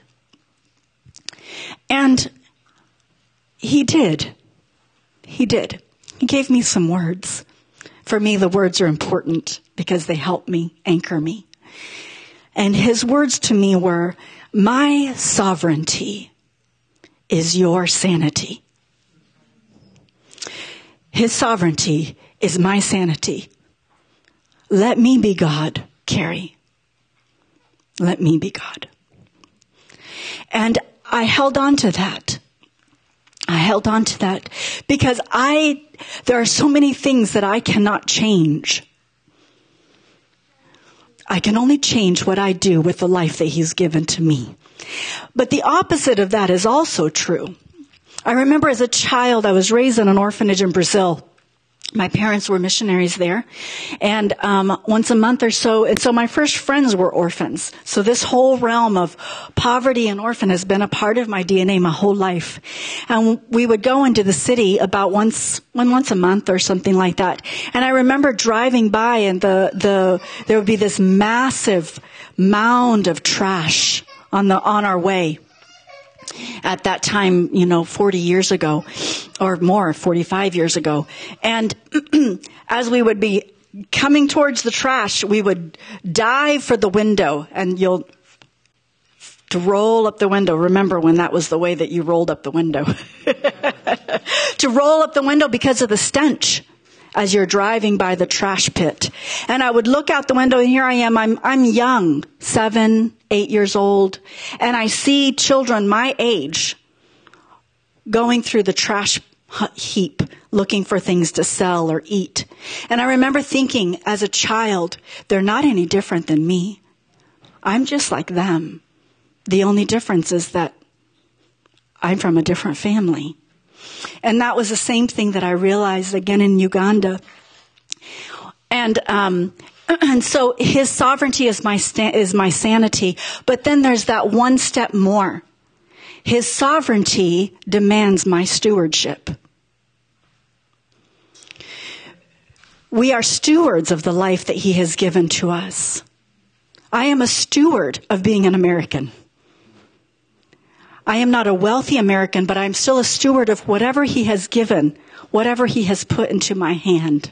And he did. He did. He gave me some words. For me, the words are important because they help me, anchor me. And his words to me were, my sovereignty is your sanity. His sovereignty is my sanity. Let me be God, Carrie. Let me be God. And I held on to that. I held on to that because there are so many things that I cannot change. I can only change what I do with the life that he's given to me. But the opposite of that is also true. I remember as a child, I was raised in an orphanage in Brazil. My parents were missionaries there. And once a month or so, and so my first friends were orphans. So this whole realm of poverty and orphan has been a part of my DNA my whole life. And we would go into the city about once a month or something like that. And I remember driving by, and there would be this massive mound of trash on our way. At that time, 40 years ago or more, 45 years ago. And as we would be coming towards the trash, we would dive for the window, and to roll up the window. Remember when that was the way that you rolled up the window? To roll up the window because of the stench as you're driving by the trash pit. And I would look out the window, and here I am. I'm young, 7, 8 years old, and I see children my age going through the trash heap looking for things to sell or eat. And I remember thinking as a child, they're not any different than me. I'm just like them. The only difference is that I'm from a different family. And that was the same thing that I realized again in Uganda. And so his sovereignty is my sanity. But then there's that one step more. His sovereignty demands my stewardship. We are stewards of the life that he has given to us. I am a steward of being an American. I am not a wealthy American, but I'm still a steward of whatever he has given, whatever he has put into my hand.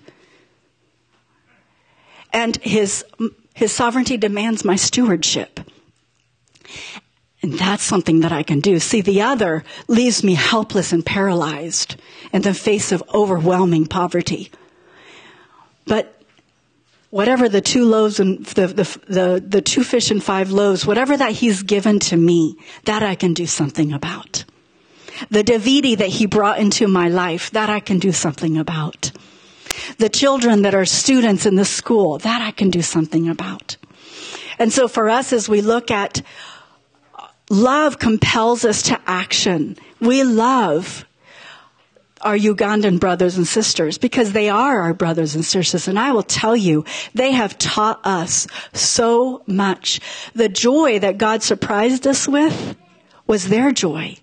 And his sovereignty demands my stewardship. And that's something that I can do. See, the other leaves me helpless and paralyzed in the face of overwhelming poverty. But whatever the 2 loaves and the 2 fish and 5 loaves, whatever that he's given to me, that I can do something about. The Davidi that he brought into my life, that I can do something about. The children that are students in the school, that I can do something about. And so for us, as we look at love compels us to action. We love our Ugandan brothers and sisters because they are our brothers and sisters. And I will tell you, they have taught us so much. The joy that God surprised us with was their joy.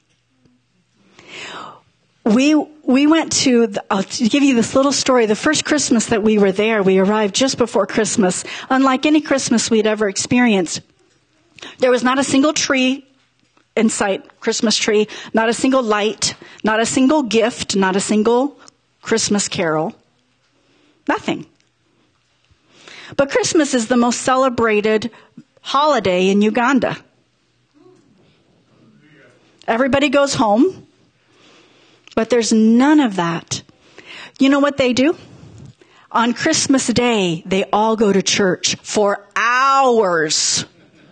We went to, I'll give you this little story. The first Christmas that we were there, we arrived just before Christmas. Unlike any Christmas we'd ever experienced, there was not a single tree in sight, Christmas tree, not a single light, not a single gift, not a single Christmas carol. Nothing. But Christmas is the most celebrated holiday in Uganda. Everybody goes home, but there's none of that. You know what they do? On Christmas Day, they all go to church for hours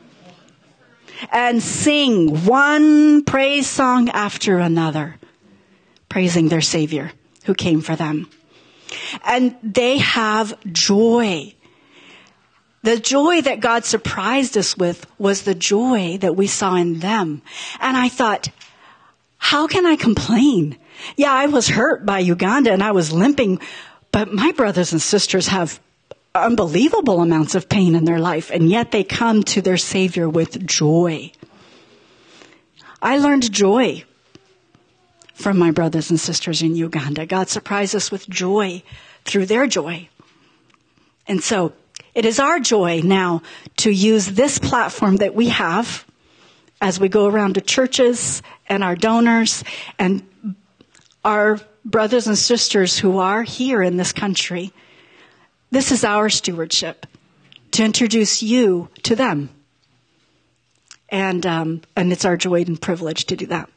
and sing one praise song after another, praising their Savior who came for them. And they have joy. The joy that God surprised us with was the joy that we saw in them. And I thought, how can I complain? Yeah, I was hurt by Uganda and I was limping, but my brothers and sisters have unbelievable amounts of pain in their life, and yet they come to their Savior with joy. I learned joy from my brothers and sisters in Uganda. God surprised us with joy through their joy. And so it is our joy now to use this platform that we have as we go around to churches and our donors and our brothers and sisters who are here in this country. This is our stewardship, to introduce you to them. And it's our joy and privilege to do that.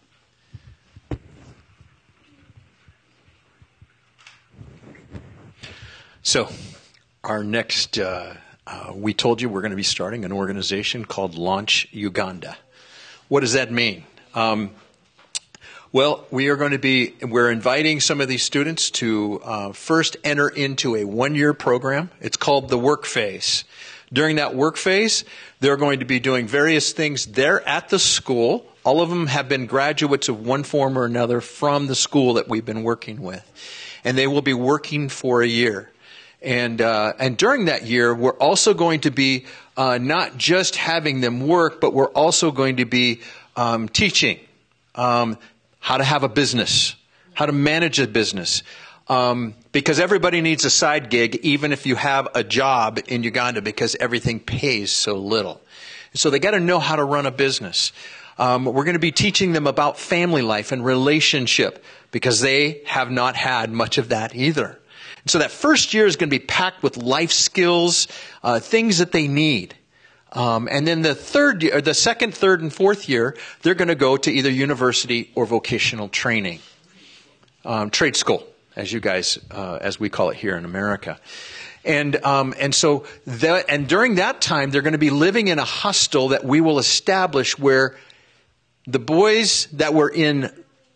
So, our next, we told you we're going to be starting an organization called Launch Uganda. What does that mean? Well, we're inviting some of these students to first enter into a 1-year program. It's called the work phase. During that work phase, they're going to be doing various things there at the school. All of them have been graduates of one form or another from the school that we've been working with. And they will be working for a year. And during that year, we're also going to be not just having them work, but we're also going to be teaching how to have a business, how to manage a business. Because everybody needs a side gig, even if you have a job in Uganda, because everything pays so little. So they got to know how to run a business. We're going to be teaching them about family life and relationship, because they have not had much of that either. So that first year is going to be packed with life skills, things that they need. And then the second, third, and fourth year, they're going to go to either university or vocational training, trade school, as you guys, as we call it here in America. And during that time, they're going to be living in a hostel that we will establish, where the boys that were in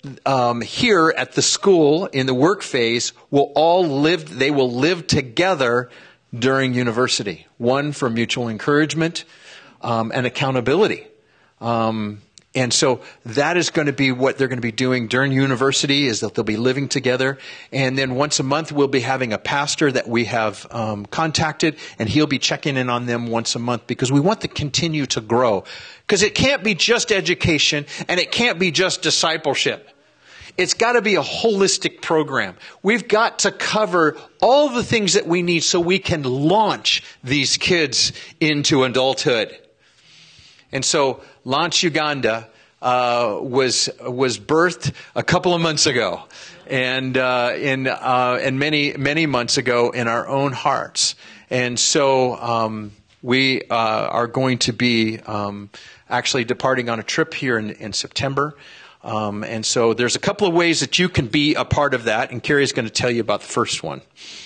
here at the school in the work phase will they will live together during university. One for mutual encouragement and accountability. And so that is going to be what they're going to be doing during university, is that they'll be living together. And then once a month, we'll be having a pastor that we have contacted, and he'll be checking in on them once a month, because we want to continue to grow. Because it can't be just education, and it can't be just discipleship. It's got to be a holistic program. We've got to cover all the things that we need so we can launch these kids into adulthood. And so Launch Uganda was birthed a couple of months ago, and many months ago in our own hearts. And so we are going to be actually departing on a trip here in September. And so there's a couple of ways that you can be a part of that, and Carrie's going to tell you about the first one.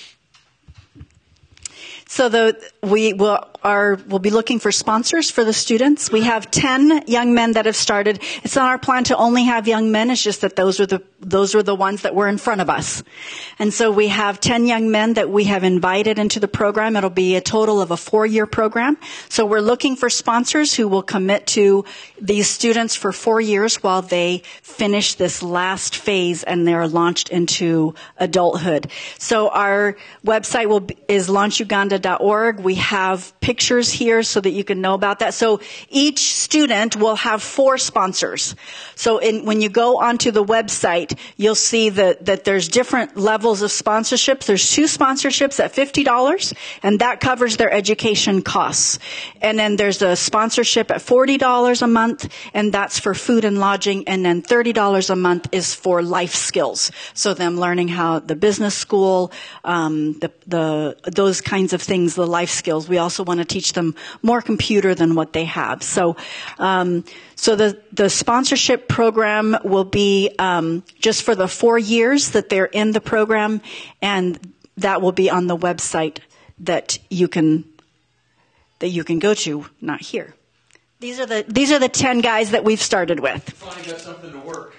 So we'll be looking for sponsors for the students. We have 10 young men that have started. It's not our plan to only have young men. It's just that those were the ones that were in front of us. And so we have 10 young men that we have invited into the program. It'll be a total of a 4-year program. So we're looking for sponsors who will commit to these students for 4 years while they finish this last phase and they're launched into adulthood. So our website is launchuganda.org. We have pictures here so that you can know about that. So each student will have 4 sponsors. So when you go onto the website, you'll see that there's different levels of sponsorships. There's 2 sponsorships at $50, and that covers their education costs. And then there's a sponsorship at $40 a month, and that's for food and lodging. And then $30 a month is for life skills. So them learning how the business school, those kinds of things, the life skills. We also want to teach them more computer than what they have. So the sponsorship program will be just for the 4 years that they're in the program, and that will be on the website that you can go to, not here. These are the 10 guys that we've started with. Finally got something to work.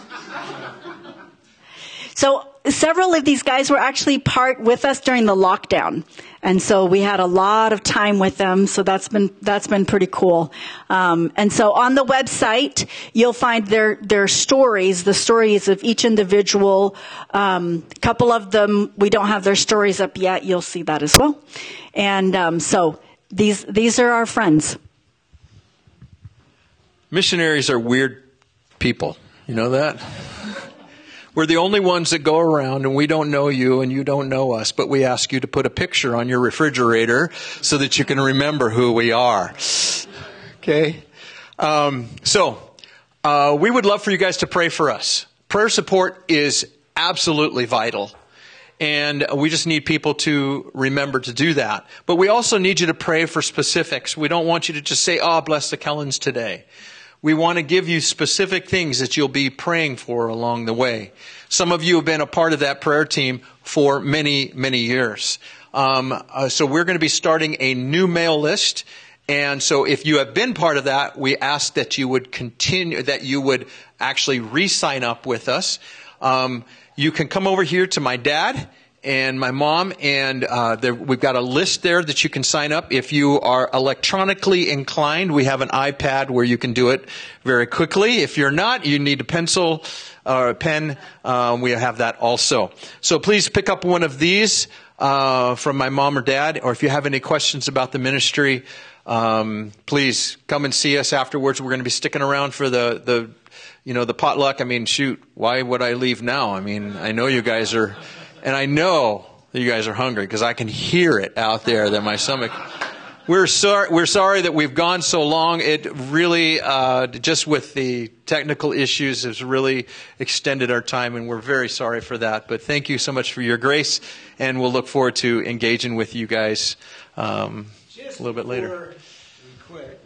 So several of these guys were actually part with us during the lockdown. And so we had a lot of time with them. So that's been pretty cool. And so on the website, you'll find their stories, the stories of each individual. Couple of them, we don't have their stories up yet. You'll see that as well. And, so these are our friends. Missionaries are weird people. You know that? We're the only ones that go around, and we don't know you and you don't know us, but we ask you to put a picture on your refrigerator so that you can remember who we are. Okay? So we would love for you guys to pray for us. Prayer support is absolutely vital. And we just need people to remember to do that. But we also need you to pray for specifics. We don't want you to just say, oh, bless the Kellens today. We want to give you specific things that you'll be praying for along the way. Some of you have been a part of that prayer team for many, many years. So we're going to be starting a new mail list. And so if you have been part of that, we ask that you would continue, that you would actually re-sign up with us. You can come over here to my dad and my mom, and we've got a list there that you can sign up. If you are electronically inclined, we have an iPad where you can do it very quickly. If you're not, you need a pencil or a pen. We have that also. So please pick up one of these from my mom or dad, or if you have any questions about the ministry, please come and see us afterwards. We're going to be sticking around for the potluck. I mean, shoot, why would I leave now? I mean, I know you guys are... And I know that you guys are hungry because I can hear it out there that my stomach. We're sorry that we've gone so long. It really, just with the technical issues, has really extended our time, and we're very sorry for that. But thank you so much for your grace, and we'll look forward to engaging with you guys a little bit later. We quit.